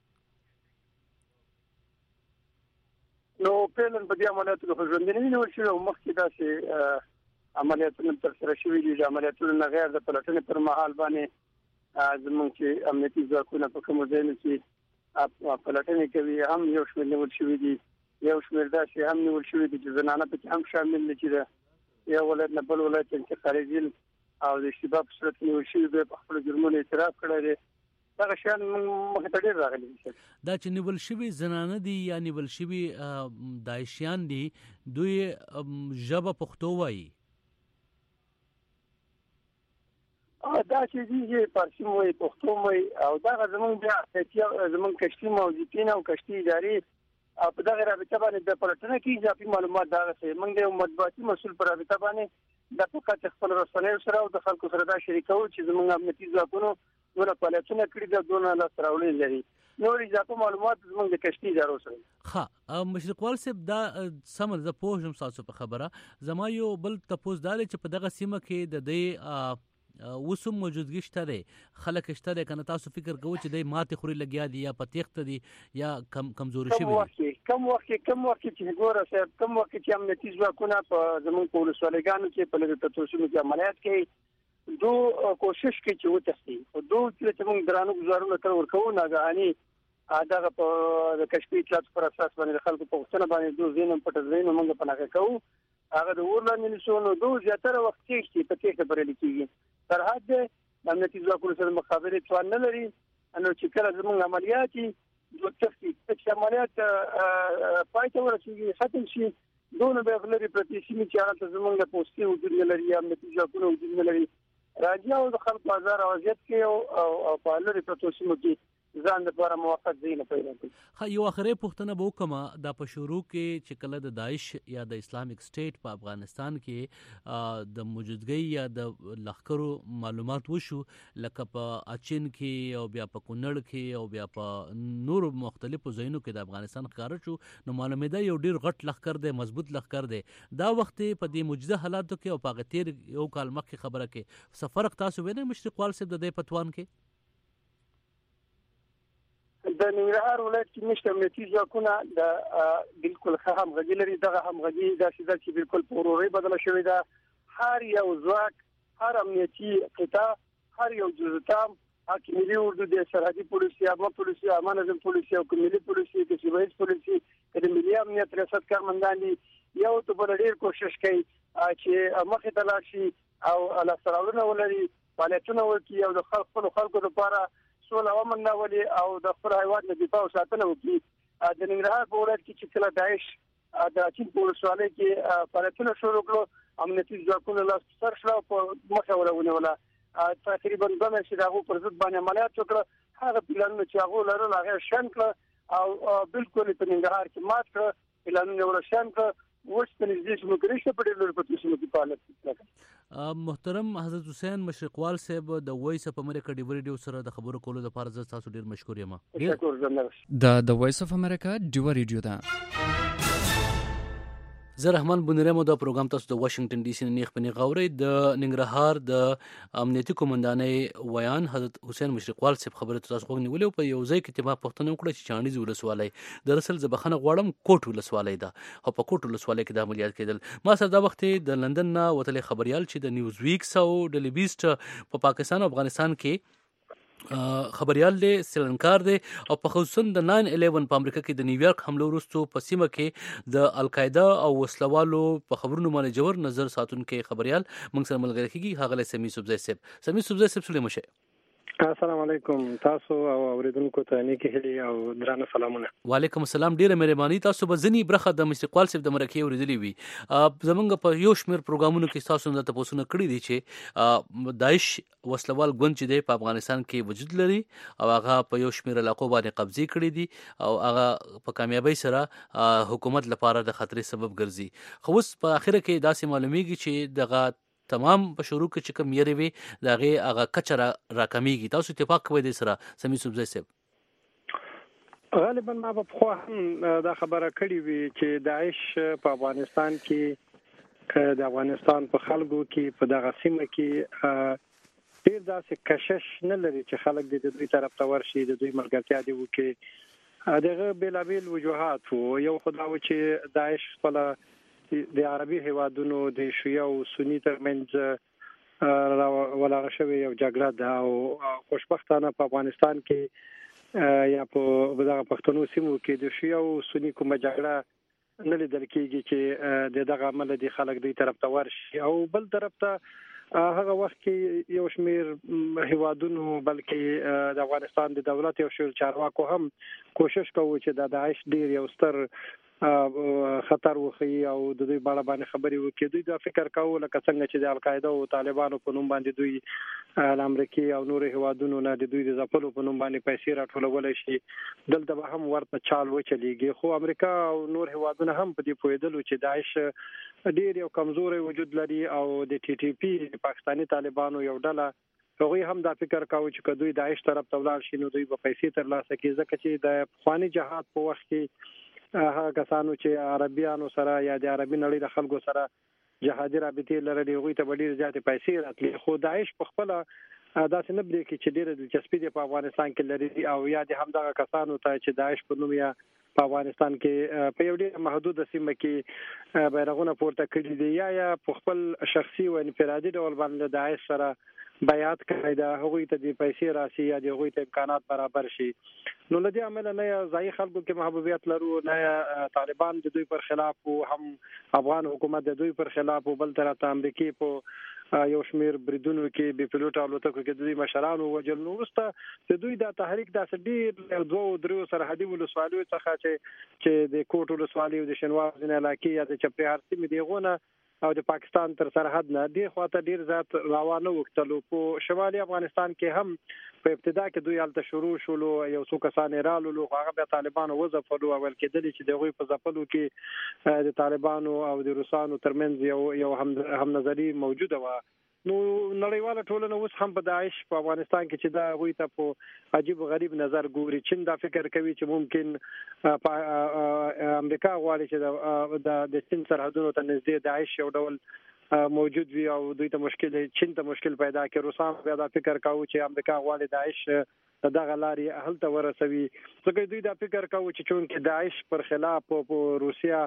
نو پهلن په دې عملیاتو کې ژوندي نه نیول شوي او مخکې داسې عملیاتونه تر سره شوي دي د عملیاتونو نه غیر د پلټنې پر مهال باندې زموږ چې امنیتي ځواکونه په کومو ځایونو کې پلټنې کوي هم یو شمېر نیول شوي دي یو شمېر داسې هم نیول شوي دي چې زنانه پکې هم شامل دي چې د یو ولایت نه بل ولایت انتقالېدل او د اشتباه په صورت کې نیول شوي دي په خپلو جرمونو اعتراف کړی دی دغه شیان مخې ته ډېر راغلي دي. دا چې نیول شوي زنانه دي یا نیول شوي داعشیان دي دوی ژبه پښتو وایي دا چې دي فارسي موي پښتو موي او دا زمونږ بیا زمونږ کشتي موظفین او کشتي ادارې په دغه رابطه باندې د پلټنې کې اضافي معلومات دا غوښتي موږ د مطبوعاتي مسول پر رابطه باندې د فقط خپل رسنیو سره او د خلکو سره دا شریکو چې زمونږ امنیتي ځواکونو ټول فعالیتونه کړي د دونه لا سراولې لري نور اضافي معلومات زمونږ د کشتي ادارو سره. ها مشرقوال صاحب دا سم د پوښتنه تاسو په خبره زما یو بل تاسو دا چې په دغه سیمه کې د دې وسوم موجودګی شته دی خلک شته دی کنه تاسو فکر کوئ چې د ماته خوري لګیا دي یا پتیخت دي یا کم کمزوري شوی دي کم وخت کم وخت چې ګوره صاحب کم وخت چې امنیتي ځواکونه په زمون په ولسوالګانو کې په لږ تاسو کې عملیات کوي دو کوشش کوي چې وتښتي او دو چې موږ درانه گزارونه تر ورکو ناګهاني دغه په د کشفي اطلاعات پر اساس باندې خلکو په وختونه باندې دوه زینم پټ زینو موږ په ناګه کوو هغه د ورلاندې نشونو دوه زیاتره وخت کې په تېښته برلې کیږي تر حد د امنیتي ځواکونو سره مخابرې توان نه لري نو چې کله زموږ عملیات دوه تفصیل چې عملیات پای ته ورسیږي ختم شي دونه به غلري پرتی سیمه چې هغه زموږ د پوسټي وجود نه لري امنیتي ځواکونو وجود نه لري راځي او د خلکو بازار او وضعیت کې او په لري پرتو سیمه کې ځان لپاره موقت ځای نه پیدا کړي. ها یو اخري پوښتنه به وکما د پښورو کې چې کله د داعش یا د اسلامیک سټیټ په افغانستان کې د موجودګۍ یا د لخرو معلومات وشو لکه په اچین کې او بیا په کونړ کې او بیا په نور مختلفو ځایونو کې د افغانستان ښکار شو نو معلومه ده یو ډیر غټ لخر دی مضبوط لخر دی دا وخت په دې موجوده حالاتو کې او په غتیر یو کال مخکې خبره کې سفرق تاسو وینئ مشرقوال صاحب د دې پتوان کې د ننګرهار ولایت کې نشته امنیتي ځواکونه د بالکل همغږي لري دغه همغږي داسې ده چې بالکل په ورورۍ بدله شوې ده هر یو ځواک هر امنیتي قطاع هر یو جزتام حکومتي اردو د سرحدي پولیسي عامه پولیسي عامه نظم پولیسي او کمیلي پولیسي د سیمایي پولیسي د ملي امنیت ریاست کارمندان یو ته بل ډیر کوشش کوي چې مخې ته لاړ شي او له سراولونه ولري فعالیتونه وکړي او د خلکو خلکو لپاره سول امن راولي او د خپل هیواد د دفاع او ساتنه وکړي د ننګرهار په ولایت کې چې کله داعش د چین په ولسوالۍ کې فعالیتونه شروع کړو امنیتي ځواکونه لاس سر شو په مخه ورونه ولا تقریبا دوه میاشتې دغه پر ضد باندې عملیات وکړه هغه پلانونه چې هغه لرل هغه شان کړ او بالکل په ننګرهار کې مات کړ پلانونه ورشان کړ اوس په نږدې سیمو کې نشته په ډېرو په سیمو کې فعالیت وکړي. محترم حضرت حسین مشرقوال صاحب د وایس اف امریکا ډیو ریډیو سره د خبرو کولو لپاره زه تاسو ډیر مشکور یم. د د وایس اف امریکا ډیو ریډیو ده. زه رحمان بونرمو دا پروګرام تاسو د واشنگټن ډي سي نه نیغ پنی غوري د ننګرهار د امنیتي قومندانۍ ویان حضرت حسین مشرقوال صاحب خبره تاسو غوښنی ولې په یو ځای کې چې ما پښتنه وکړه چې چاندیز ولسوالۍ دراصل زبخنه غواړم کوټ ولسوالۍ ده او په کوټ ولسوالۍ کې د عملیات کېدل. ما سره دا وخت د لندن نه وتلې خبريال چې د نیوز ویکس او ډیلی بیسټ په پاکستان او افغانستان کې خبريال دی سریلانکار دی او په خصوصا د ناین الیون په امریکا کې د نیویارک حمله وروسته په سیمه کې د القاعده او وسلوالو په خبرونو باندې جوړ نظر ساتونکو خبريال موږ سره ملګری کیږي هغه سمي سبزی صاحب. سمي سبزی صاحب سلام شه. السلام علیکم تاسو او اوریدونکو ته نیکی هلی او درانه سلامونه. وعلیکم السلام ډیره مهرباني. تاسو به ځنی برخه د مشرقوال صاحب د مرکه اوریدلې وي. زمونږ په یو شمیر پروګرامونو کې تاسو نه تاسو نه کړی دي چې داعش وسلوال ګوند چې دی په افغانستان کې وجود لري او هغه په یو شمیر علاقو باندې قبضه کړی دي او هغه په کامیابی سره حکومت لپاره د خطرې سبب ګرځي. خو اوس په اخر کې داسې معلومیږي چې دغه تمام په شروع کې چې کوم یری وي دغه هغه کچره راکمیږي. تاسو اتفاق کوئ د سره سمي سبزی صاحب؟ غالبا ما په خو هم دا خبره کړې وي چې داعش په افغانستان کې د افغانستان په خلکو کې په دغه سیمه کې ډیر داسې کشش نه لري چې خلک د دوی طرف ته ورشي د دوی ملګرتیا دی وکړي. دغه بلابل وجوهات وو. یو خدای و چې داعش خپل د عربي هیوادونو د شیعه او سنی ترمنځ ولاړه شوې یو جګړه ده او خوشبختانه په افغانستان کې یا په دغه پښتنو سیمو کې د شیعه او سنی کومه جګړه نه لیدل کېږي چې د دغه عمل د خلک دوی طرف ته ورشي. او بل طرف ته هغه وخت کې یو شمیر هیوادونو بلکې د افغانستان د دولت یو شمیر چارواکو هم کوشش کوي چې د داعش ډیر یو ستر خطر وخی او د دوی باندې باندې خبرې وکړي. دوی دا فکر کوي لکه څنګه چې د القاعده او طالبانو په نوم باندې دوی د امریکای او نور هیوادونو نه د دوی د ځپلو په نوم باندې پیسې راټولول شي. دلته به هم ورته چال وچلیږي. خو امریکا او نور هیوادونه هم په دې پوهېدل چې داعش ډیر یو کمزوري وجود لري او د ټي ټي پی د پاکستاني طالبانو یو ډله هغوی هم دا فکر کوي چې دوی داعش طرف ته ولاړ شي نو دوی به پیسې ترلاسه کړي ځکه چې د افغاني جهاد په وخت کې هغه کسانو چې عربيانو سره یا د عربي نړۍ د خلکو سره جهادي رابطې لري هغوی ته ډېر زیاتې پیسې راتلي. خو داعش په خپل داسې نه بری کې چې ډېر دلچسپي دی په افغانستان کې لري او یا د همدغه کسانو ته چې داعش په نوم یا په افغانستان کې په یو ډېر محدود سیمه کې بیرغونه پورته کړي دي یا یا په خپل شخصي او انفرادي ډول باندې داعش سره بیعت کړی دا هغوی ته د پیسې راسي یا د هغوی ته امکانات برابر شي. نو لدی عمل نه ځای خلکو کې محبوبیت لرو نه طالبان د دوی پر خلاف او هم افغان حکومت د دوی پر خلاف او بل طرف ته امریکای په یو شمیر بریدونو کې بي پلوټ الوتکو کې د دوی مشرانو وجل نو وسته د دوی د تحریک د ډیر دوه درو سرحدي ولسوالیو څخه چې چې د کوټ ولسوالیو د شنوار ځینې علاقې یا د چپریار سیمې دیغونه او د پاکستان تر سرحد نه دی خواته ډیر ذات روانه وکتلو. په شمالي افغانستان کې هم په ابتدا کې دوی الته شروع شولو یو څو کسان رالو لو هغه به طالبانو وظفلو اول کېدل چې دغه په ځپلو کې د طالبانو او د روسانو ترمنځ یو یو هم هم نظری موجوده و. نو نړیواله ټولنه اوس هم په داعش په افغانستان کې چې دا غوي ته په عجیب غریب نظر ګوري. چین دا فکر کوي چې ممکن امریکا غواړي چې د د چین سرحدونو ته نږدې داعش یو ډول موجود وي او دوی ته مشکل چین ته مشکل پیدا کړي. روسان بیا دا فکر کوي چې امریکا غواړي داعش دغه لاري هلته ورسوي. ځکه دوی دا فکر کوي چې چون کې داعش پر خلاف په روسیا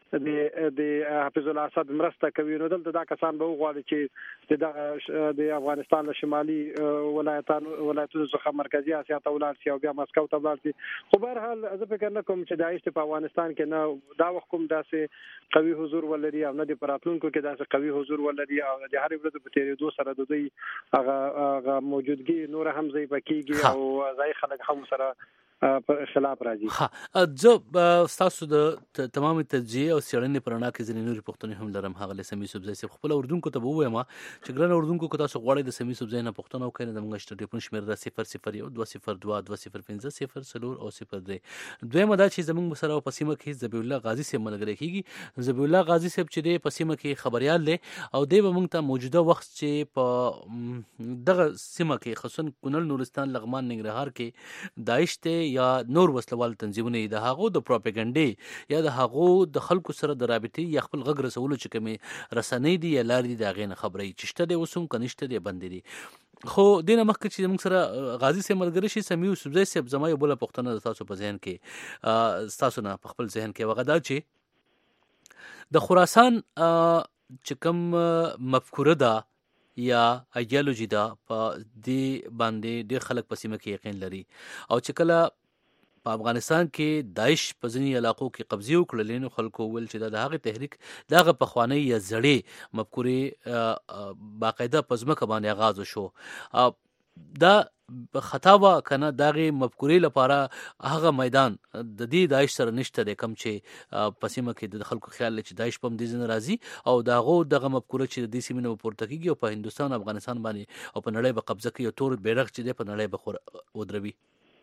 د د حافظ الله اسد مرسته کوي نو دلته دا کسان به وغواړي چې د د افغانستان له شمالي ولایتونو ولایتونو څخه مرکزی اسیا ته ولاړ شي او بیا مسکو ته ولاړ شي. خو به هر حال زه فکر نه کوم چې داعش په افغانستان کې نه دا وخت کوم داسې قوي حضور ولري او نه د پراتلونکو کې داسې قوي حضور ولري او د هر ورځ په تیریدو سره د دوی هغه هغه موجودګي نور هم ځای پکېږي او ځای خلک هم سره په خلاف راځي. ها زه تاسو د تمام تجزیه او څېړنې پر اړه کې ځینې نورې پوښتنې هم لرم. هغه سمي صوبزی صاحب خپل اردوونکو ته به ووایم چې ګران اردوونکو که تاسو غواړئ د سمي صوبزی نه پوښتنه وکړئ زموږ ټلیفون شمېره ده صفر صفر یو دوه صفر دوه دوه صفر پنځه صفر څلور او صفر درې. دویمه دا چې زموږ سره په سیمه کې ذبیح الله غازي صاحب ملګری کېږي. ذبیح الله غازي صاحب چې دی په سیمه کې خبریال دی او دی به موږ ته موجوده وخت چې په دغه سیمه کې خصوصا کونړ نورستان لغمان ننګرهار کې داعش ته یا نور وسلوال تنظیمونه د هغو د پروپاګاندا یا د هغو د خلکو سره د رابطې یا خپل غږ رسولو چې کومې رسنۍ دي یا لارې دي د هغې نه خبرې چې شته دی اوس هم که نشته دی بندې دي. خو دې نه مخکې چې موږ سره غازي صاحب ملګری شي سمیع یوسفزی صاحب زما یو بله پوښتنه د تاسو په ذهن کې ستاسو نه په خپل ذهن کې هغه دا چې د خراسان چې کوم مفکوره ده یا ایډیالوژي ده په دې باندې ډېر خلک په سیمه کې یقین لري او چې کله په افغانستان کې داعش په ځینې علاقو کې قبضې وکړلې نو خلکو وویل چې دا د هغې تحریک د هغه پخوانۍ یا زړې مفکورې باقاعده په ځمکه باندې آغاز وشو. دا خطا وه که نه د هغې مفکورې لپاره هغه میدان د دې داعش سره نشته دی کوم چې په سیمه کې د خلکو خیال دی چې داعش په همدې ځای نه راځي او د هغو دغه مفکوره چې د دې سیمې نه به پورته کېږي او په هندوستان او افغانستان باندې او په نړۍ به قبضه کوي او تور بیرغ چې دی په نړۍ به ودروي.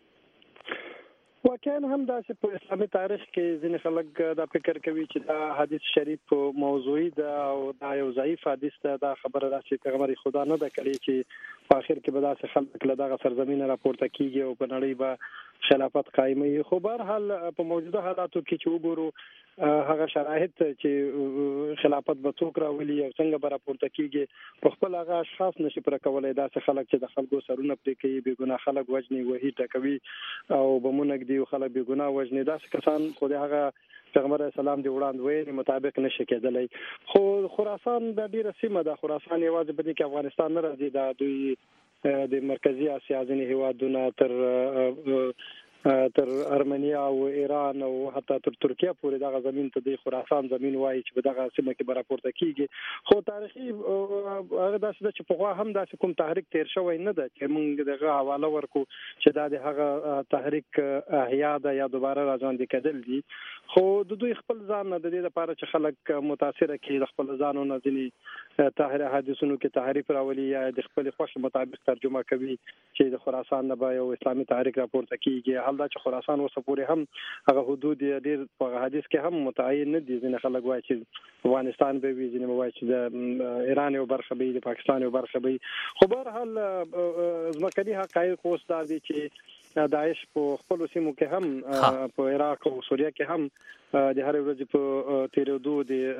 واقعا هم داسې په اسلامي تاریخ کې ځینې خلک دا فکر کوي چې دا حدیث شریف موضوعي ده او دا یو ضعیف حدیث ده. دا خبره ده چې پیغمبر خدا نه ده کړې چې په آخر کې به داسې خلک له دغه سرزمینه راپورته کېږي او په نړۍ به خلافت قایموي. خو به هر حال په موجوده حالاتو کې چې وګورو هغه شرایط چې خلافت به څوک راولي او څنګه به راپورته کېږي په خپل هغه اشخاص نشي پوره کولی. داسې خلک چې د خلکو سرونه پرې کوي بې ګناه خلک وژني وهي ټکوي او بمونه ږدي او خلک بې ګناه وژني داسې کسان خو د هغه پیغمبر اسلام دی وړاندوینې مطابق نشي کېدلی. خو خراسان د ډیره سیمه ده. خراسان یوازې په دې کې افغانستان نه راځي. دا دوی د مرکزي اسیا ځینې هیوادونه تر تر ارمنیا او ایران او حتی تر ترکیه پورې دغه زمين ته د خراسان زمين وایي چې په دغه سیمه کې راپورته کیږي. خو تاریخي هغه داسې ده چې په خوا هم داسې کوم تحریک تیر شوی نه ده چې موږ دغه حواله ورکو چې دا د هغه تحریک احیا ده یا دوباره راځوندې کېدل دي. خو د دوی خپل ځان نه د دې لپاره چې خلک متاثره کړي د خپل ځانونو ځینې تحریک حدیثونو کې تحریف راولي یا د خپل خوښ مطابق ترجمه کوي چې د خراسان نه به یو اسلامي تحریک راپورته کیږي. حال دا چې خراسان اوسه پورې هم هغه حدود ډېر په حدیث کې هم متعین نه دي. ځینې خلک وایي چې افغانستان به وي ځینې وایي چې د ایران یو برخه به وي د پاکستان یو برخه به وي. خو به هر حال ځمکني حقایق اوس دا دي چې داعش په خپل سیمو کې هم په عراق او سوریه کې هم د هر ورځې په تیرېدو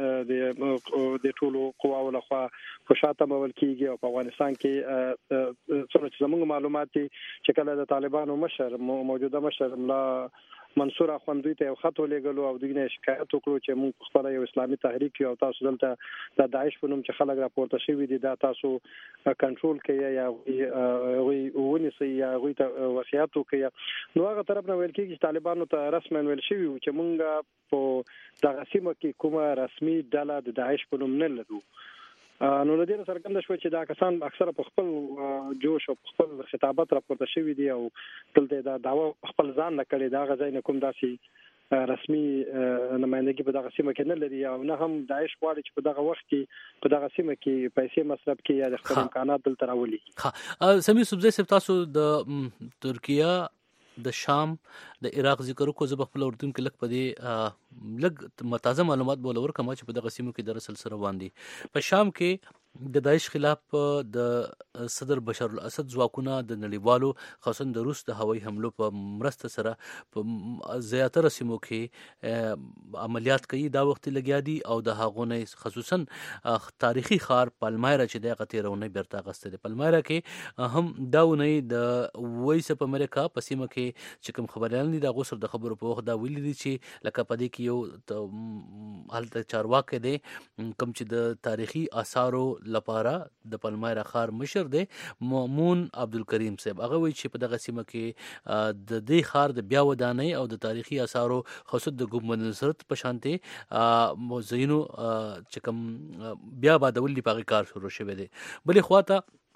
د د ټولو قواو لخوا په شاته مول کېږي او په افغانستان کې څومره چې زموږ معلومات دي چې کله د طالبانو مشر موجوده مشر ملا منصور اخوندوی ته یو خط ولېږلو او دوی نه شکایت وکړو چې موږ خپل یو اسلامي تحریک یو تاسو دلته د داعش په نوم چې خلک راپورته شوي دي دا تاسو کنټرول کوي یا وی ونیسي یا وی ته وصیت وکړي. نو هغه طرف نه ویل کېږي چې طالبانو ته رسماً ویل شوي چې موږ په دغه سیمه کې کومه رسمي ډله د داعش په نوم نه لرو. نو د دې څرګنده شوه چې دا کسان اکثره په خپل جوش او خپل خطابت راپورته شوي دي او دلته دا دعوه خپل ځان نه کړي دا غځای نه کوم داسې رسمي نمائندګي په دغه سیمه کې نه لري او نه هم داعش غواړي چې په دغه وخت کې په دغه سیمه کې پیسې مصرف کړي یا د خپل امکانات دلته راولي. ها سمیع یوسفزی صاحب تاسو د ترکیه د شام د عراق ذکر کو زه خپل اردن کې لګ پدې لګ متازه معلومات بولور کما چې په دغه سیمو کې در اصل سره باندې په شام کې د داعش خلاف د صدر بشار الاسد ځواکونه د نړیوالو خاصه د روس د هوایي حملو په مرسته سره په زیاتره سیمو کې عملیات کوي. دا وخت لګیا دي او د هغونه خصوصا تاریخي ښار پالمایرا چې د غتیرونه بیرته غسته دي. پالمایرا کې هم داونه د وایس په امریکا په سیمه کې چې کوم خبريال دي د غوسر د خبرو په وخت دا ویل دي چې لکه پدې کې یو حالت چارواکه دي کوم چې د تاریخي آثارو لپاره د پالمایرا ښار مشر دی مامون عبدالکریم صاحب هغه وایي چې په دغه سیمه کې د دې ښار د بیا ودانۍ او د تاریخي آثارو خاصه د ګمبد نصرت په شانتي موزینو چې کوم بیا بادول دی په کار شروع شوه دی. بلې خواته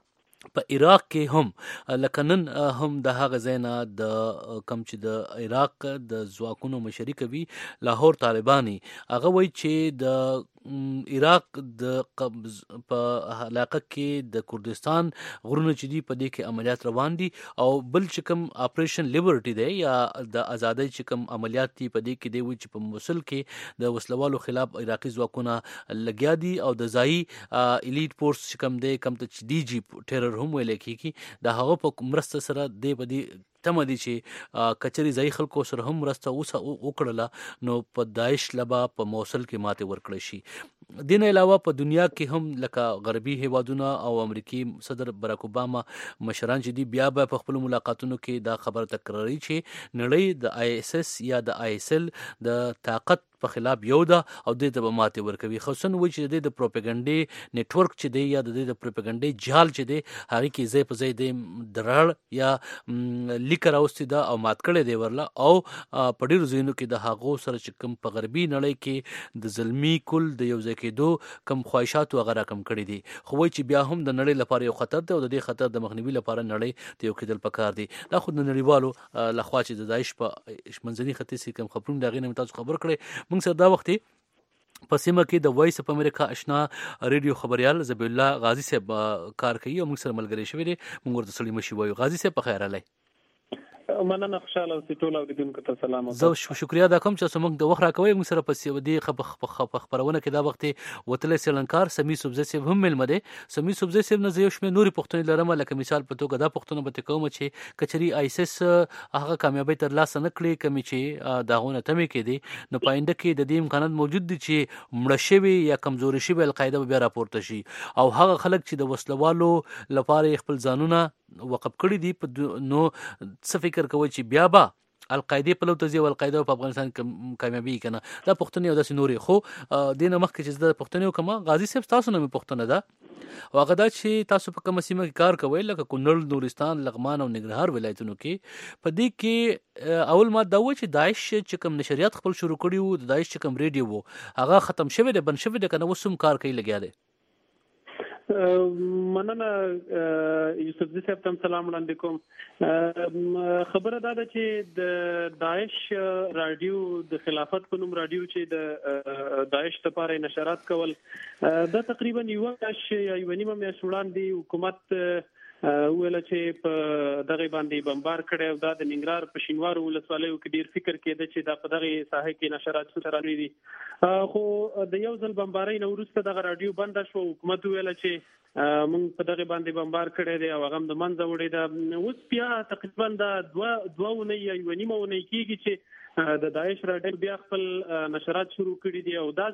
په عراق کې هم لکه نن هم د هغه ځای نه د کم چې د عراق د ځواکونو مشري کوي لاهور طالباني، هغه وایي چې د عراق د قبض په علاقه کې د کردستان غرونه چې دي په دې کې عملیات روان دي، او بل چې کوم اپریشن لیبرټي دی یا د ازادۍ چې کوم عملیات دي په دې کې دی وایي چې په موصل کې د وسلوالو خلاف عراقي ځواکونه لګیا دي، او د ځایي الیټ فورس چې کوم دی کم ته چې ډي جي ټیرر هم ویل کېږي د هغه په مرسته سره دی په دې تمه دي چې کچري ځای خلکو سره هم مرسته اوسه وکړله نو په داعش لبا په موصل کې ماته ورکړی شي. دین علاوه په دنیا کې هم لکه غربي هیوادونه او امریکای صدر براک اوباما مشران چې دي بیا به په خپل ملاقاتونو کې دا خبره تکراري چې نړۍ د آی اس اس یا د آی اس ال د طاقت په خلاف یو ده او د دې به ماته ورکوي، خصوصا و چې د پروپاګاندا نیټورک چې دی یا د د پروپاګاندا جال چې دی هغه کې ځای په ځای د درړ یا لیکر اوستي دا او مات کړي دی ورله، او په ډیرو ځینو کې د هغو سره چې کوم په غربي نړۍ کې د ظلمي کل د یو ځای کېدو کم خواهشات او غره کم کړي دي، خو وایي چې بیا هم د نړۍ لپاره یو خطر دی او د دې خطر د مخنیوي لپاره نړۍ ته یو کېدل پکار دي. دا خو د نړیوالو لخوا چې د داعش په منځني ختیځ کې کوم خبرونه دا غینه تاسو خبر کړي. موږ سره دا وختي په سیمه کې د وایس اف امریکا آشنا ریډیو خبريال زبی الله غازی صاحب کار کوي او موږ سره ملګری شوی دی، موږ ورته سړی مشي وایو. غازی صاحب په خیر علي. مننه، خوشاله اوسئ ټول اوریدونکو ته سلام. زه شکریا دا کوم چې موږ د وخت راکوي موږ سره په سیودي خبرونه کې دا وخت وتل سیلنکار سمي سبزه سیب هم مل مده سمي سبزه سیب نه زیو شمه نوري پښتون لرم، لکه مثال په توګه دا پښتون به کوم چې کچري آیسس هغه کامیابی تر لاسه نه کړی کمی چې داغونه تمه کې دي نو پاینده کې د دې امکانات موجود دي چې مړ شوی یا کمزوري شوی القاعده به راپورته شي، او هغه خلک چې د وسلوالو لپاره خپل ځانونه وقف کړی دي نو څه فکر کوي چې بیا به القاعده په لوتزي او القاعده په افغانستان کې کامیابی کنه. دا پښتني او داسې نوري خو دینه مخکې چې د پښتني او کما غازی صاحب تاسو نه پښتنه ده او هغه دا چې تاسو په کوم سیمه کې کار کوئ لکه کونړ، نورستان، لغمان او ننګرهار ولایتونو کې، په دې کې اول ما دا و چې داعش چې کوم نشریات خپل شروع کړي وو، د داعش چې کوم ریډیو وو هغه ختم شوی دی، بند شوی دی کنه وسوم کار کوي لګیا دی. مننه یوسف صاحب تم سلام وړاندې کوم. خبره دا ده چې د داعش رادیو د خلافت په نوم رادیو چې د داعش لپاره نشرات کول دا تقریبا یو میاشت یا یو نیمه میاشت وړاندې حکومت ویل چې په دغه باندې بمبار کړي او دا د ننګرهار په شینوارو ولسوالیو کې ډیر فکر کېده چې دا په دغه ساحه کې نشرات سره دي، خو د یو ځل بمبارۍ نه وروسته دغه رادیو بند شو. حکومت ویل چې موږ په دغه باندې بمبار کړي دی او هغه د منځه وړي دا اوس بیا تقریبا دا دوه دوه ونې یا یو نیمه ونې کېږي چې د داعش رادیو بیا خپل نشرات شروع کړي دي، او دا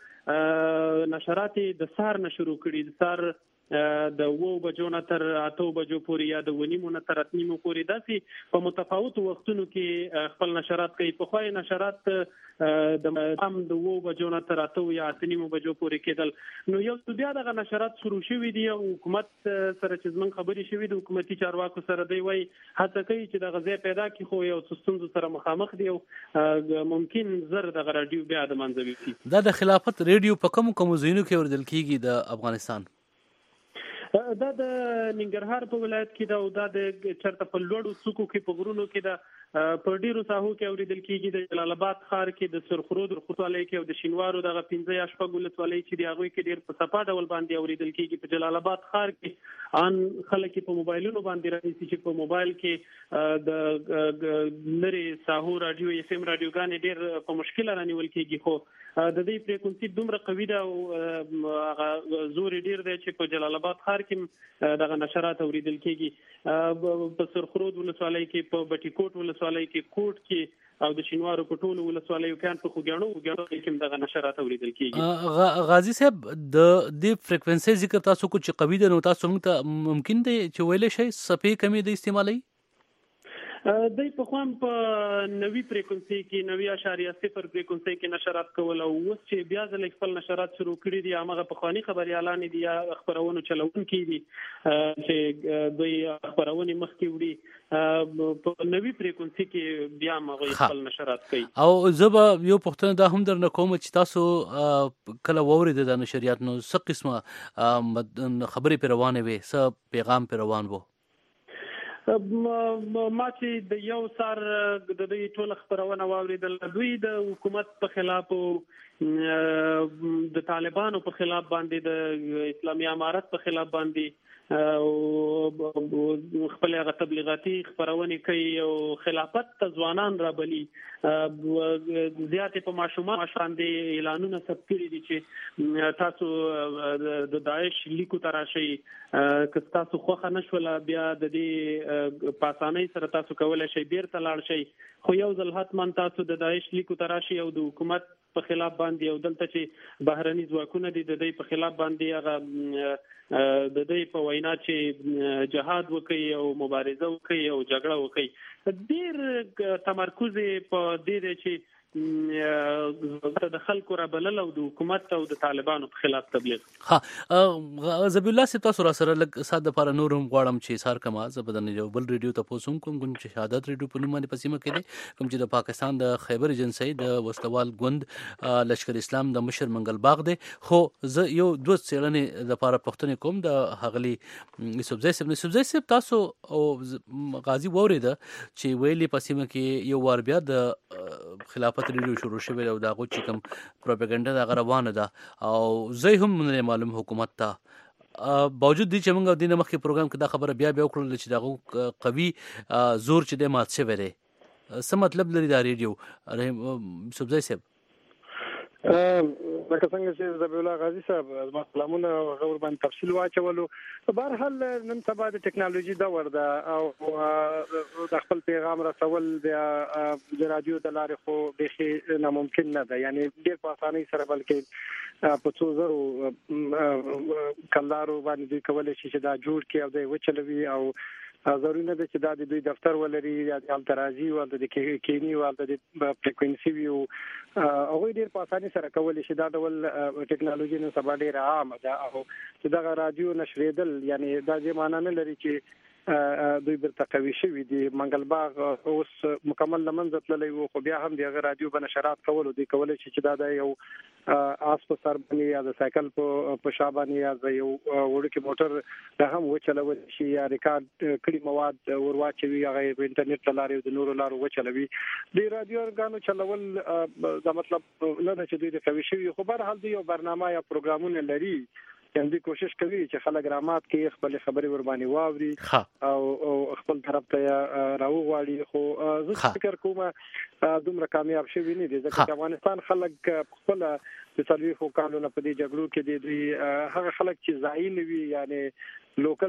ځل نشرات د سار نه شروع کړي، د سار د وو بجو نه تر اتو بجو پورې یا د ونیمو نه تر اتنیمو پورې داسې په متفاوت وختونو کې خپل نشرات کوي. په خوای نشرات د هم د وو بجو نه تر اتو یا اتنیمو بجو پورې کېدل، نو یو بیا دغه نشرات شروع شوي دي او حکومت سره چې زمون خبري شوي د حکومتي چارواکو سره دی وای هڅه کوي چې دغه ځای پیدا کړي، خو یو ستونزو سره مخامخ دي او ممکن زر دغه رادیو بیا د منځوي شي. دا د خلافت ریډیو په کوم کوم ځایونو کې اوریدل کیږي د افغانستان؟ دا د ننګرهار په ولایت کې دا او دا د چرته په لوړو څوکو کې په غرونو کې دا په ډیرو ساحو کې اوریدل کیږي. د جلال آباد ښار کې د سرخرود ولسوالۍ کې او د شینوارو دغه پنځه یا شپږ ولسوالۍ چې دی هغه کې ډیر په صفا ډول باندې اوریدل کیږي. په جلال آباد ښار کې ان خلک په موبایلونو باندې راځي چې په موبایل کې د لری ساحو رادیو اف ام رادیوګان ډیر په مشکل رانیول کیږي، خو د دې فریکونسي دومره قوي ده او هغه زور ډیر دی چې په جلال آباد ښار کې دغه نشرات اوریدل کیږي. په سرخرود ولسوالۍ کې، په بټي کوټ ولسوالۍ کې، کوټ کې او د شینوارو په ټولو ولسوالیو کې په خوګانو وګانو کې دغه نشرات اوریدل کیږي. غازی صاحب د دې فریکوئنسي ذکر تاسو کو چې قوي ده نو تاسو موږ ته ممکن دی چې ویل شي صفې کمی د استعمالي؟ د په خوان په نوي فریکونسي کې نوي اشاریه صفر فریکونسي کې نشرات کول او اوس چې بیا ځل خپل نشرات شروع کړي دي هغه په خواني خبريالان دي یا خبرونه چلون کې دي چې دوی خبرونه مخ کې وړي په نوي فریکونسي کې بیا هغه خپل نشرات کوي او زبا یو پښتنه دا هم درنه کوم چې تاسو کله ووري د نشریات نو څه قسمه خبرې پر روانه وي څه پیغام پر روان وو ما چې د یو سر د دې ټول خبرونه واوریدل دوی د حکومت په خلاف د طالبانو په خلاف باندې د اسلامي امارت په خلاف باندې او خپل هغه تبلیغاتي خبرونه کوي او خلافت ته ځوانان را بلی زیاتې په ماشومان باندې اعلانونه ثبت کړي دي چې تاسو د داعش لیکو تراشي که تاسو خوخه نشوله بیا د دې پاسانۍ سره تاسو کولای شئ بیرته لاړ شئ خو یو ځل حتما تاسو د داعش لیکو تراشي او د حکومت په خلاف باندې او دلته چې بهرني ځواکونه دي د دې په خلاف باندې هغه د دې په وینا چې جهاد وکړي او مبارزه وکړي او جګړه وکړي ډیر تمرکز په دې چې د خلکو را بلل او د حکومت او د طالبانو په خلاف تبلیغ. ها زبی الله سي تاسو را سره لګ ساده پر نورم غواړم چې سار کما زبدن یو بل ریډیو ته پوسوم کوم کوم چې شهادت ریډیو په نوم باندې پسیمه کړي کوم چې د پاکستان د خیبر ایجنسی د وسلوال غوند لشکر اسلام د مشر منګل باغ دی خو زه یو دوه څېړنې د لپاره پښتنې کوم د هغلی یوسفزای سب یوسفزای سب تاسو او غازی وورید چې ویلي پسیمه کې یو وار بیا د خلافت ریډیو شروع شوی او دا غو چې کوم پروپاګاندا د روانه ده او زه هم نه معلوم حکومت ته باوجود دي چې موږ د دې مخکې پروګرام کې دا خبره بیا بیا وکړل چې دا قوي زور چې د مات شوی دی څه مطلب لري دا ریډیو سبزی صاحب لکه څنګه چې زبی الله غازی صاحب زما سلامونه غوړ باندې تفصیل واچولو په هر حال نن سبا د ټکنالوژي دور ده او د خپل پیغام رسول د رادیو د لارې خو به ناممکن نه ده یعنی ډېر په اسانۍ سره بلکې په څو زرو کلارو باندې کولای شي چې دا جوړ کړي او د وچلوي او ضروري نه ده چې دا د دوی دفتر ولري یا د التراجي او د کینی او د فریکوئنسي ویو هغه ډیر په اسانۍ سره کولای شي دا ډول ټکنالوژي نن سبا ډیر عام ده او چې دا رادیو نشریدل یعنی دا چې معنا نه لري چې دوی برته قوي شوی دي منګل باغ اوس مکمل لمنځه تللی وو خو بیا هم دغه رادیو په نشرات کولو دی کولای شي چې دا د یو آس په سر باندې یا د سایکل په شابانه یا د یو وړوکی موټر د هم وچلول شي یا ریکارډ کړي مواد ورواچوي هغه په انټرنیټ لارې د نورو لارو وچلوي د رادیو ارګانو چلول دا مطلب نه چې دوی د قوي شوی خو بهر حال دی یو برنامه یا پروګرامونه لري یعنی دوی کوشش کوي چې خلک رامات کې خپل خبري ور باندې واوري او خپل طرف ته راوغواړي خو زه فکر کوم دومره کامیاب شوی نه دي ځکه چې افغانستان خلک خپل د څلويخو کالونو په دې جګړو کې دي دوی هغه خلک چې ځای نه وي یعنی لوکل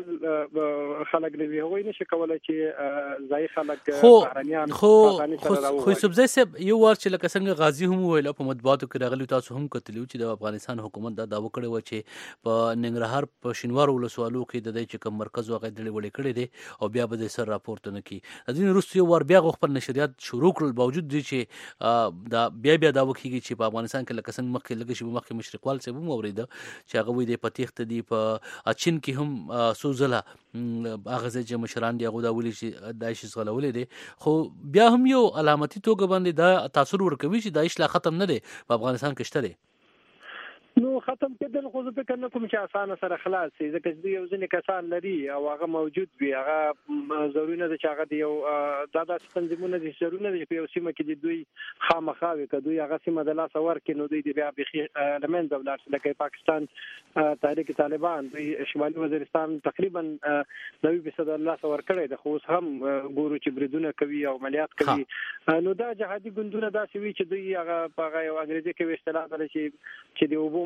خلک نه وي هغوی نشي کولای چې ځای خلک بهرنیان خو خو سبزی صاحب یو ور چې لکه څنګه غازی هم ویل په مطبوعاتو کې راغلی تاسو هم کتلی چې د افغانستان حکومت دا داوا کړی و چې په ننګرهار په شینوار ولسوالو کې د دې چې کوم مرکز واقع دی وړي کړی دی او بیا به د سر راپورټ نه کی د دې روسي ور بیا خپل نشریات شروع کړل باوجود دي چې دا بیا بیا دا وکړي چې په افغانستان کې لکه څنګه مخکې لګي چې مخکې مشرقوال څه هم اوریده چې هغه وي د پتیخت دی په اچین کې هم سوزله هغه چې مشران دی هغه دا ولي چې داعش غلولې دي خو بیا هم یو علامتي توګه باندې دا تاثیر ورکوي چې داعش لا ختم نه دی په افغانستان کې شته دی نو ختم کېدل خو زه فکر نه کوم چې اسانه سره خلاص شي ځکه چې یو ځینې کسان لري او هغه موجود وي هغه ضروري نه ده چې هغه دی یو دا داسې تنظیمونه دي ضروري نه دي چې په یو سیمه کې دوی خامخا وي که دوی هغه سیمه د لاسه ورکړي نو دوی د بیا بیخي له منځه ولاړ شي لکه پاکستان تحریک طالبان دوی شمالي وزیرستان تقریبا نوي فیصد د لاسه ورکړی ده خو اوس هم ګورو چې بریدونه کوي او عملیات کوي نو دا جهادي ګوندونه داسې وي چې دوی هغه په هغه یو انګریزي کې اصطلاح لري چې د اوبو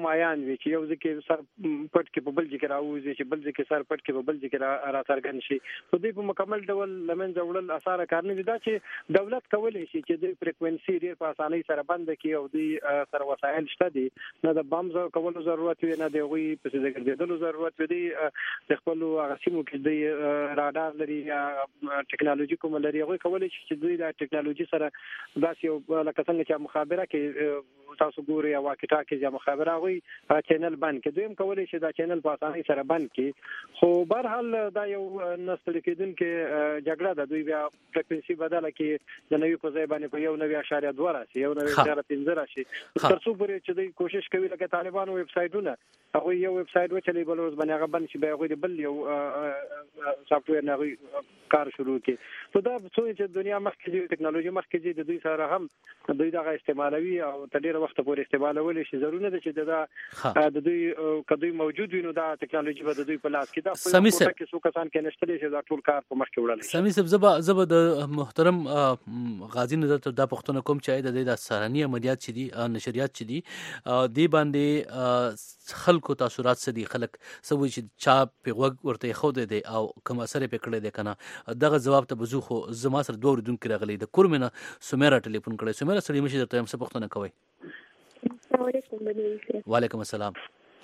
مایان وي چې یو ځکه سر پټ کې په بل ځکه راوځي چې بل ځکه سر پټ کې په بل ځکه را څرګند شي په دې په مکمل ډول لمنځه وړل اسانه کار نه دی دا چې دولت کولی شي چې د فریکوئنسي ډیر په اسانۍ سره بند کړي او د سر وسایل شته دي نه د بم کولو ضرورت وي نه د غوي په څه ګرځېدلو ضرورت وي د خپل غسیمو کې د رادار لري یا ټکنالوژي کوم لري غوي کولی شي چې د ټکنالوژي سره داسې یو لکه څنګه چې مخابره کې تاسو ګوري او واکټا کې یا مخابره غوي چینل بند کړي دویم کولی شي دا چینل په اسانۍ سره بند کړي خو بهر حال دا یو نستل کېدونکو جګړه ده دوی بیا فریکوئنسي بدله کې د نوي په ځای باندې په یو نوي اشاریه دوه راشي یو نوي اشاریه پنځه راشي تر څو پورې چې دوی کوشش کوي لکه طالبانو ویب سایټونه هغه یو ویب سایټ وچلې بل ورځ باندې هغه بند شي بیا غوي بل یو سافټویر نه کار شروع کړي په دا څو چې دنیا مخکې دي ټکنالوژي مخکې دي د دوی سره هم دوی دا استعمالوي او تر ډیره وخت پورې استعمالول شي ضروري نه چې دا د دوی کدوې موجود وي نو دا ټکنالوژي به د دوی په لاس کې دا په کوټه کې څو کسان کې نشته چې دا ټول کار په مخ کې وړل شي سمي سب زبا زبا د محترم غازی نظر ته دا پښتون کوم چې د د سرانی عملیات چې دي نشریات چې دي دی باندې خلکو تاثیرات سدي خلک سوي چې چا په وګ ورته خو دي او کوم اثر په کړی دی کنه دغه جواب ته بزو خو زما سره دوه ردون کې راغلي د کورمنه سومره ټلیفون کړی سومره سړي مشه درته هم څه پښتنه کوي السلام علیکم بني وعلیکم السلام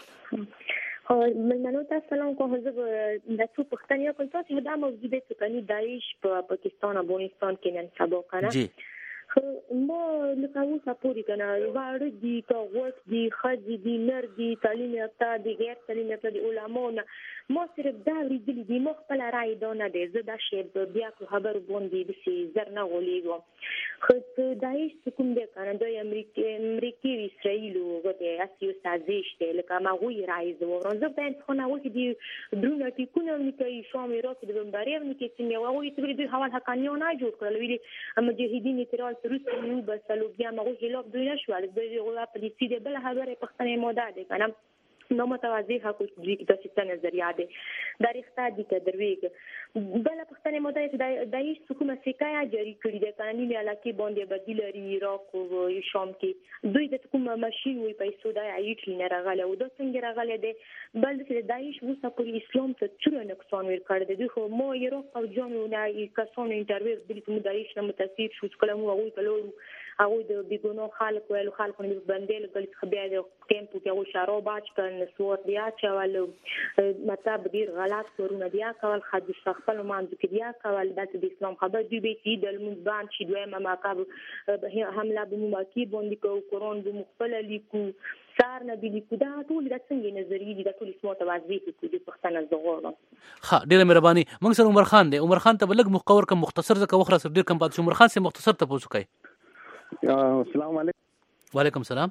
او مېلمنو ته سلام کوم زه د څو پښتنې کوم تاسو دا موجوده چې کني داعش په پاکستان افغانستان کې نن سبا کنه جی ما لکه اوسه پوری کنه واړه دي کا وخت دي خځې دي نر دي تعلیم یافته دي غیر تعلیم یافته دي علماونه ما صرف دا ورېدلې دي مخ په لارای دا نه دي زه دا شی بیا خبر باندې د سي زر نه غولېږم خو داعش کوم دي کنه د امریکا امریکا اسرائیل او د اسیو سازش دي لکه ما غوي رايز ورن زه په خونه وکې دي درونه ټیکونه نکي شام عراق د بمباریر نکي چې یو وایي چې دوی حواله حقانیو نه جوړ کړل ویلي مجاهدین ترال روس یو بسلو بیا مغو هلوب دوی نشو د دوی غوا په دې سیده بل خبره پښتنه موده ده کنه نو متوازی حق دوی د څه نظریه ده د ریښتا دي ته درويګ بل پښتنه موده چې دایښ حکومت سکایا جاری کړی ده قانوني علاقه باندې بدیل لري عراق او شام کې دوی د کوم ماشين وي پیسو د ایټ نه راغله او د څنګه راغله ده بل چې دایښ وسه پر اسلام ته څو نقصان ور کړی ده خو مو عراق او جامو نه کسانو انټرویو د دې دایښ نه متاسف شو کلمو او کلو هغه د بیګونو خلک ویل خلک نه باندې لګل خبیا د کیمپو کې او شارو باج کړي سوور بیا چوالو مطلب ډیر غلط ورونه بیا کول حدیث خپل مانځ کې بیا کول د اسلام خبر دی به چې د منځبان چې دوی مماکاب حمله به مماکی باندې کو قرآن به مخبل لیکو سار نه دی لیکو دا ټول د څنګه نظریې دي د ټول اسمو توازی کې د پښتنه زغور ها ډیره مهرباني موږ سره عمر خان دی عمر خان ته بلګ مخور کوم مختصر ځکه وخره سره ډیر کم پات عمر خان سره مختصر ته پوښتنه کوي السلام علیکم وعلیکم السلام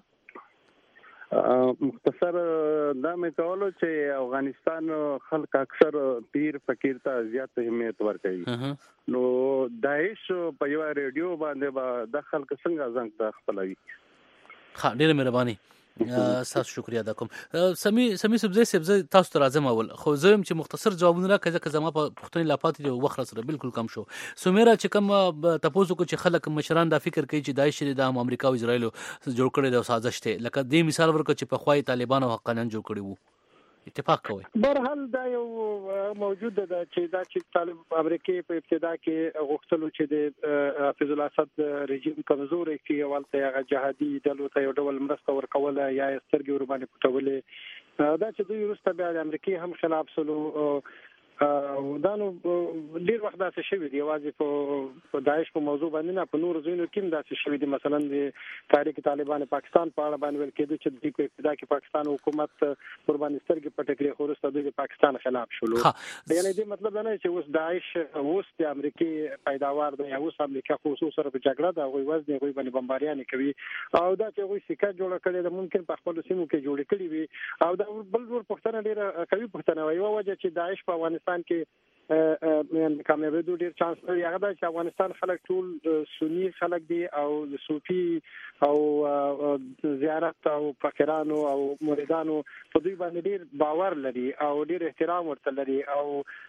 مختصر دا مې کولو چې افغانستان خلک اکثر پیر فقیر ته زیات اهمیت ورکوي نو داعش په یو ریډیو باندې با د خلک څنګه ځنګ ته خپلوي ها ډیره مهرباني تاسو شکریا دا کوم سمي سمي سبزه سبزه تاسو ته راځم اول خو زم چې مختصر جوابونه راکړه ځکه زما په پښتني لاپات دی وخت سره بالکل کم شو سومره چې کوم تاسو کو چې خلک مشران دا فکر کوي چې داعش د امریکا او اسرایل جوړ کړي د سازش ته لکه دې مثال ورکړه چې په خوای طالبان او حقانن جوړ کړي وو اتفاق کوي برحال دا یو موجود ده چې دا چې طالب امریکای په ابتدا کې غوښتلو چې د حافظ الاسد رژیم کمزور کې اولته هغه جهادي ډلو ته یو ډول مرسته ورکوله یا سترګې ور باندې پټولې دا چې دوی وروسته بیا د امریکای هم خلاف سلو دا نو ډیر وخت دا څه شوی دی واځي په داعش په موضوع باندې نه په نور ځینو کې دا څه شوی دی مثلا د تاریخ طالبان پاکستان په اړه باندې ویل کېده چې د ابتدا کې پاکستان حکومت قرباني سترګې پټ کړې خو وروسته د پاکستان خلاف شول یعنی دې مطلب نه چې اوس داعش اوس د امریکای پیداوار دی اوس امریکا خصوصا سره په جګړه دا غوي وزن غوي باندې بمباریان کوي او دا چې غوي سکه جوړ کړي د ممکن په خپل سیمو کې جوړ کړي وي او دا بل ډول پښتنه ډیره کوي پښتنه وایي او وجه چې داعش په افغانستان کې کامیابی ډیر چانس لري هغه د افغانستان خلک ټول سنی خلک دي او صوفي او زیارت او فقیرانو او مریدانو په دوی باندې ډیر باور لري او ډیر احترام ورته لري او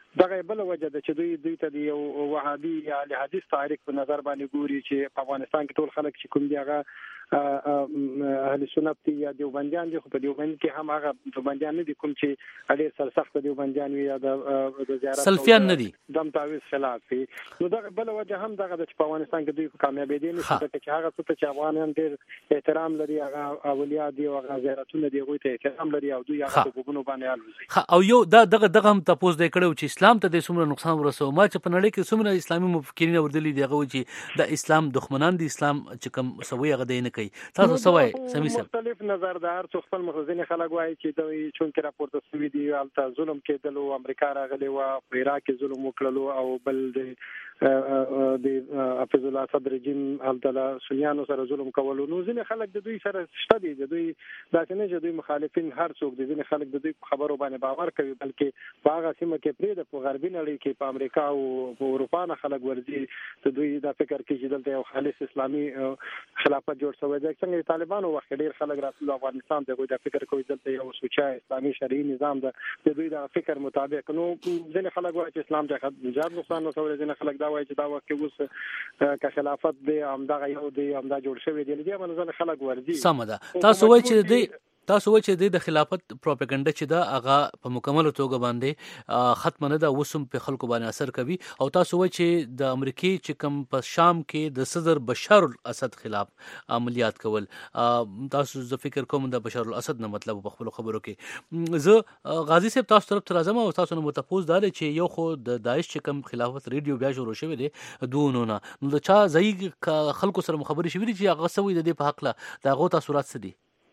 دغه بل وجه ده چې دوی دوی ته د یو وهابي یا حدیث تاریخ په نظر باندې ګوري چې په افغانستان کې ټول خلک چې کوم دی هغه اهل سنت دي یا دیوبندیان دي، خو په دیوبند کې هم هغه دیوبندیان نه دي کوم چې اړ سرسخت دیوبندیان وي یا د زیارت سلفیان نه دي، دم تعویض خلاف وي. نو دغه بل وجه هم دغه د په افغانستان کې دوی کامیابې دي نشي چې هغه څه چې افغانان ډېر احترام لري، هغه اولیاء دي او هغه زیارتونه دي، هغه ته احترام لري او دوی هغه په وګونو باندې الوزي. او یو دا دغه دغه هم تاسو د کړو چې اسلام ته د څومره نقصان ورسو، ما چې په نړۍ کې څومره اسلامي مفکرین وردلی دی هغه چې د اسلام دښمنان دي اسلام چې کوم سوي هغه دی نه کوي. تاسو سوي سمي سره مختلف نظر د هر څو خپل مخزن خلک وایي چې دوی چون کې راپورته شوی دی البته ظلم کېدل او امریکا راغلی و په عراق کې ظلم وکړلو او بل د د حافظ الله اسد رژیم البته سنیانو سره ظلم کولو. نو ځینې خلک د دوی سره شته دي، د دوی داسې نه چې دوی مخالفین هر څوک دي، ځینې خلک د دوی خبرو باندې باور کوي بلکې په هغه سیمه کې پرې د په غربي نړۍ کې په امریکا او په اروپا نه خلک ورځي ته دوی دا فکر کوي چې دلته یو خالص اسلامي خلافت جوړ شوی دی. څنګه طالبانو وخت ډیر خلک راتلل افغانستان ته، دوی دا فکر کوي دلته یو سوچا اسلامي شرعي نظام ده، د دوی دا فکر مطابق. نو ځینې خلک وایي چې اسلام ته زیات نقصان رسوي، ځینې خلک دا وایي چې دا وخت اوس که خلافت دی همدغه یو دی همدا جوړ شوی دی، دې باندې خلک ورځي. سم ده. تاسو وایي چې دی تاسو وایي چې د خلافت پروپاګاندا چې دا هغه په مکمل توګه باندې ختم نه ده، وسم په خلکو باندې اثر کوي. او تاسو وایي چې د امریکای چې کوم په شام کې د صدر بشار الاسد خلاف عملیات کول، تاسو زه فکر کوم د بشار الاسد نه مطلب په خپل خبرو کې زه غازی صاحب تاسو طرف ته راځم او تاسو نو متفوز دار چې یو خو د داعش چې کوم خلافت ریډیو بیا شروع شوی دی دونه نو د چا ځای خلکو سره مخابري شوی دي چې هغه سوي د دې په حق له دا غو تاثیرات څه دي؟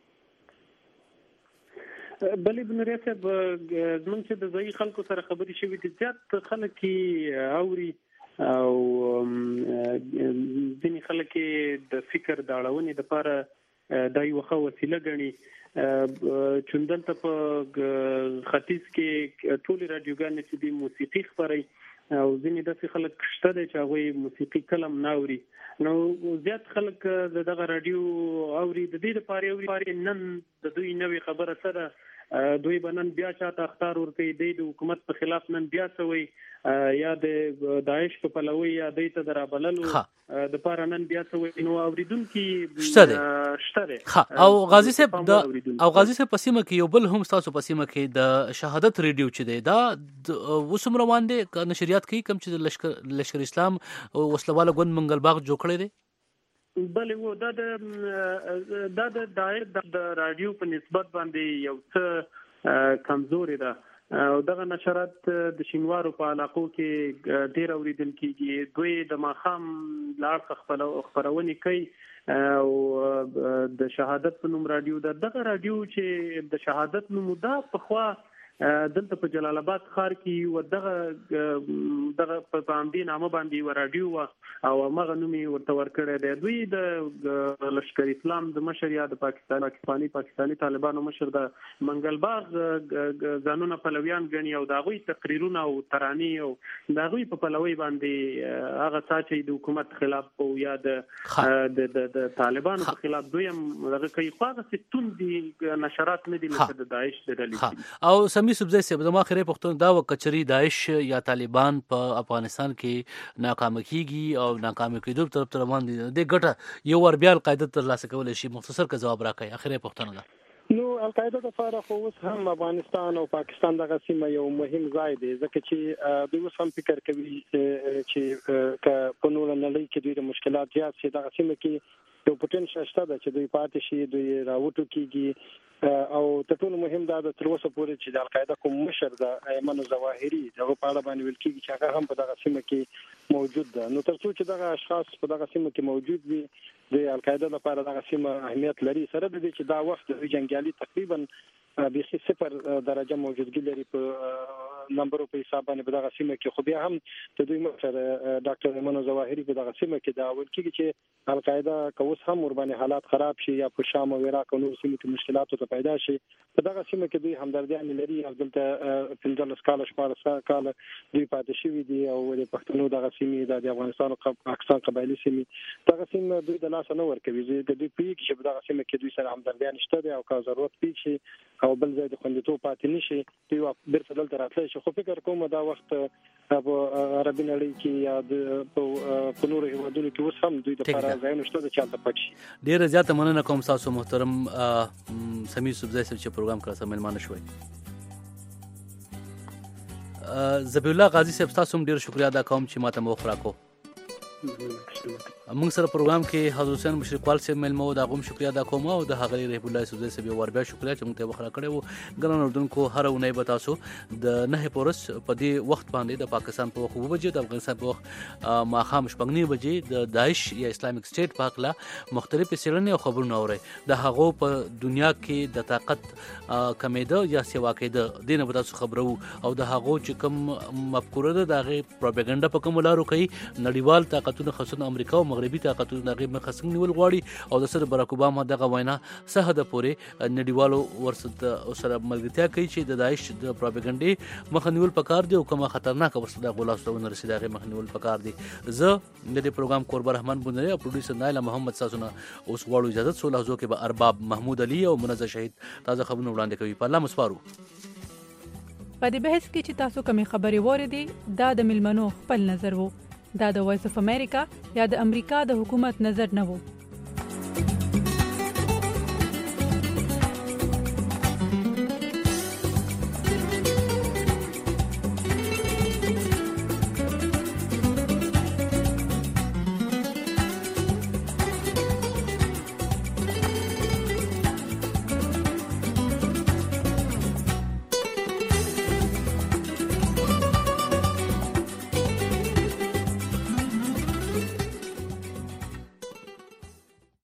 بلې بنوري صاحب زمونږ چې د ځای خلکو سره خبرې شوي دي زیات خلک یې اوري او ځینې خلک یې د فکر د اړونې دپاره دا یوه ښه وسیله ګڼي. چون دلته په ختیځ کې ټولې راډیوګانې چې دي موسیقي خپروي او ځینې داسې خلک شته دی چې هغوی موسیقي کلم نه اوري. نو زیات خلک د دغه راډیو اوري د دې دپاره اوري نن د دوی نوې خبره سره دوی به نن بیا چاته اخطار ورکوي، دی د حکومت په خلاف نن بیا څه وایي یا د داعش په پلوي یا دی ته د رابللو دپاره نن بیا څه وایي. نو اورېدونکي شته دی. او غازي صاحب او غازي صاحب په سیمه کې یو بل هم ستاسو په سیمه کې د شهادت ریډیو چې دی دا اوس هم روان دی، نشریات کوي کوم چې لشکر لشکر اسلام وسلواله ګوند منګلباغ جوړ کړی دی؟ بلې و دا د دا د دایر د راډیو په نسبت باندې یو څه کمزوري ده او دغه نشرات د شینوارو په علاقو کې ډېر اورېدل کېږي. دوی د ماښام له اړخه خپرونې کوي او د شهادت په نوم راډیو ده. دغه راډیو چې د شهادت نوم دا پخوا دلته په جلال آباد ښار کې و دغه دغه په همدې نامه باندې یوه راډیو وه او همغه نوم یې ورته ورکړی دی. دوی د لشکر اسلام د مشر یا د پاکستان پاکستاني پاکستاني طالبانو مشر د منګلباغ ځانونه پلویان ګڼي او د هغوی تقریرونه او ترانې او د هغوی په پلوۍ باندې هغه څه چې د حکومت خلاف او یا د طالبانو په خلاف دوی هم دغه کوي، خو هغسې توندې نشرات نه دي لکه د داعش د ډلې. او سمي سبزی صاحب زما خیرې پښتون دا و کچري داعش یا طالبان په افغانستان کې ناکام کیږي او ناکام کېدو طرف ته روان دي، د ګټه یو ور بیا القاعده ترلاسه کولی شي، مختصر که جواب راکړئ اخرې پښتنه ده. نو القاعده دپاره خو اوس هم افغانستان او پاکستان دغه سیمه یو مهم ځای دی، ځکه چې دوی اوس هم فکر کوي چې که په نوره نړۍ کې دوی د مشکلات زیات شي دغه سیمه کې یو پوټنشل شته ده چې دوی پاتې شي، دوی راوټو کېږي. او تر ټولو مهم دا د تر اوسه پورې چې د القاعده کوم مشر د ایمن ظواهري دغه په اړه باندې ویل کېږي چې هغه هم په دغه سیمه کې موجود ده. نو تر څو چې دغه اشخاص په دغه سیمه کې موجود وي د القاعده لپاره دغه سیمه اهمیت لري، سره د دې چې دا وخت د جنګیالي تقریبا بیخي صفر درجه موجودګي لري په نمبرو په حساب باندې په دغه سیمه کې. خو بیا هم د دوی مشر ډاکټر ایمن ظواهري په دغه سیمه کې دا ویل کېږي چې القاعده که اوس هم ورباندې حالات خراب شي یا په شام او عراق او نورو سیمو کې مشکلاتو ته پیدا شي په دغه سیمه کې دوی همدردیان لري او دلته پنځلس کاله شپاړس کاله دوی پاتې شوي دي او د پښتنو دغه سیمې د افغانستان او پاکستان قبایلي سیمې دغه سیمه دوی د لاسه نه ورکوي. د دوی پوهېږي چې په دغه سیمه کې دوی سره همدردیان شته دی او که ضرورت پیښ شي او بل ځای د خوندیتوب پاتې نه شي دوی بیرته دلته راتلی شو خو فکر کوم دا وخت په عربي نړۍ کې یا په نورو هیوادونو کې اوس هم دوی د لپاره ځای نشته د چالت پټ شي. ډیره زیاته مننه کوم تاسو محترم سمیر صوبزی صاحب چې پروګرام کړی مېلمانه شوي. ذبیح الله غازی صاحب تاسو هم ډیر شکریا ادا کوم چې ماته موخ راکو. موږ سره پروګرام کې حضرت حسین مشرقوال صاحب ملمو دا غوم شکریا ادا کوم او د هغه رحم الله صوبزی صاحب ور بیا شکریا چې موږ ته وخره کړو. ګران اردوونکو هر ونه به تاسو د نه پورس په دې وخت باندې د پاکستان په وخت وبجې د افغانستان په وخت ماخام شپږنی بجې د داعش یا اسلامیک سټیټ په اړه مختلفې څېړنې او خبرونه اوري. د هغو په دنیا کې د طاقت کمیده یا سیوا کېده دینه به تاسو خبرو او د هغو چې کوم مفکوره ده د هغې پروپاګاندا په کوم لارو کوي. نړیوال طاقتونه خصوصا امریکا او مغربي طاقتونه د هغې مخه څنګه نیول غواړي او د سره براک اوباما دغه وینا څه حده پورې نړیوالو ورسره ملګرتیا کوي چې د داعش د پروپاګانډې مخه نیول پکار دی او کومه خطرناکه وسله د غلاس ته ونرسي د هغې مخه نیول پکار دی. زه د دې پروګرام قربان رحمان بندري او پروډوسر نایله محمد ساسونه اوس غواړو اجازه سو لحظو کې به ارباب محمود علي او منزه شهید تازه خبرونه وړاندې کوي. په الله مسپارو. په دې بحث کې چې تاسو کومې خبرې واورېدې دا د ملمنو خپل نظر وو. دا د وایس اف امریکا یا د امریکا د حکومت نظر نه وو.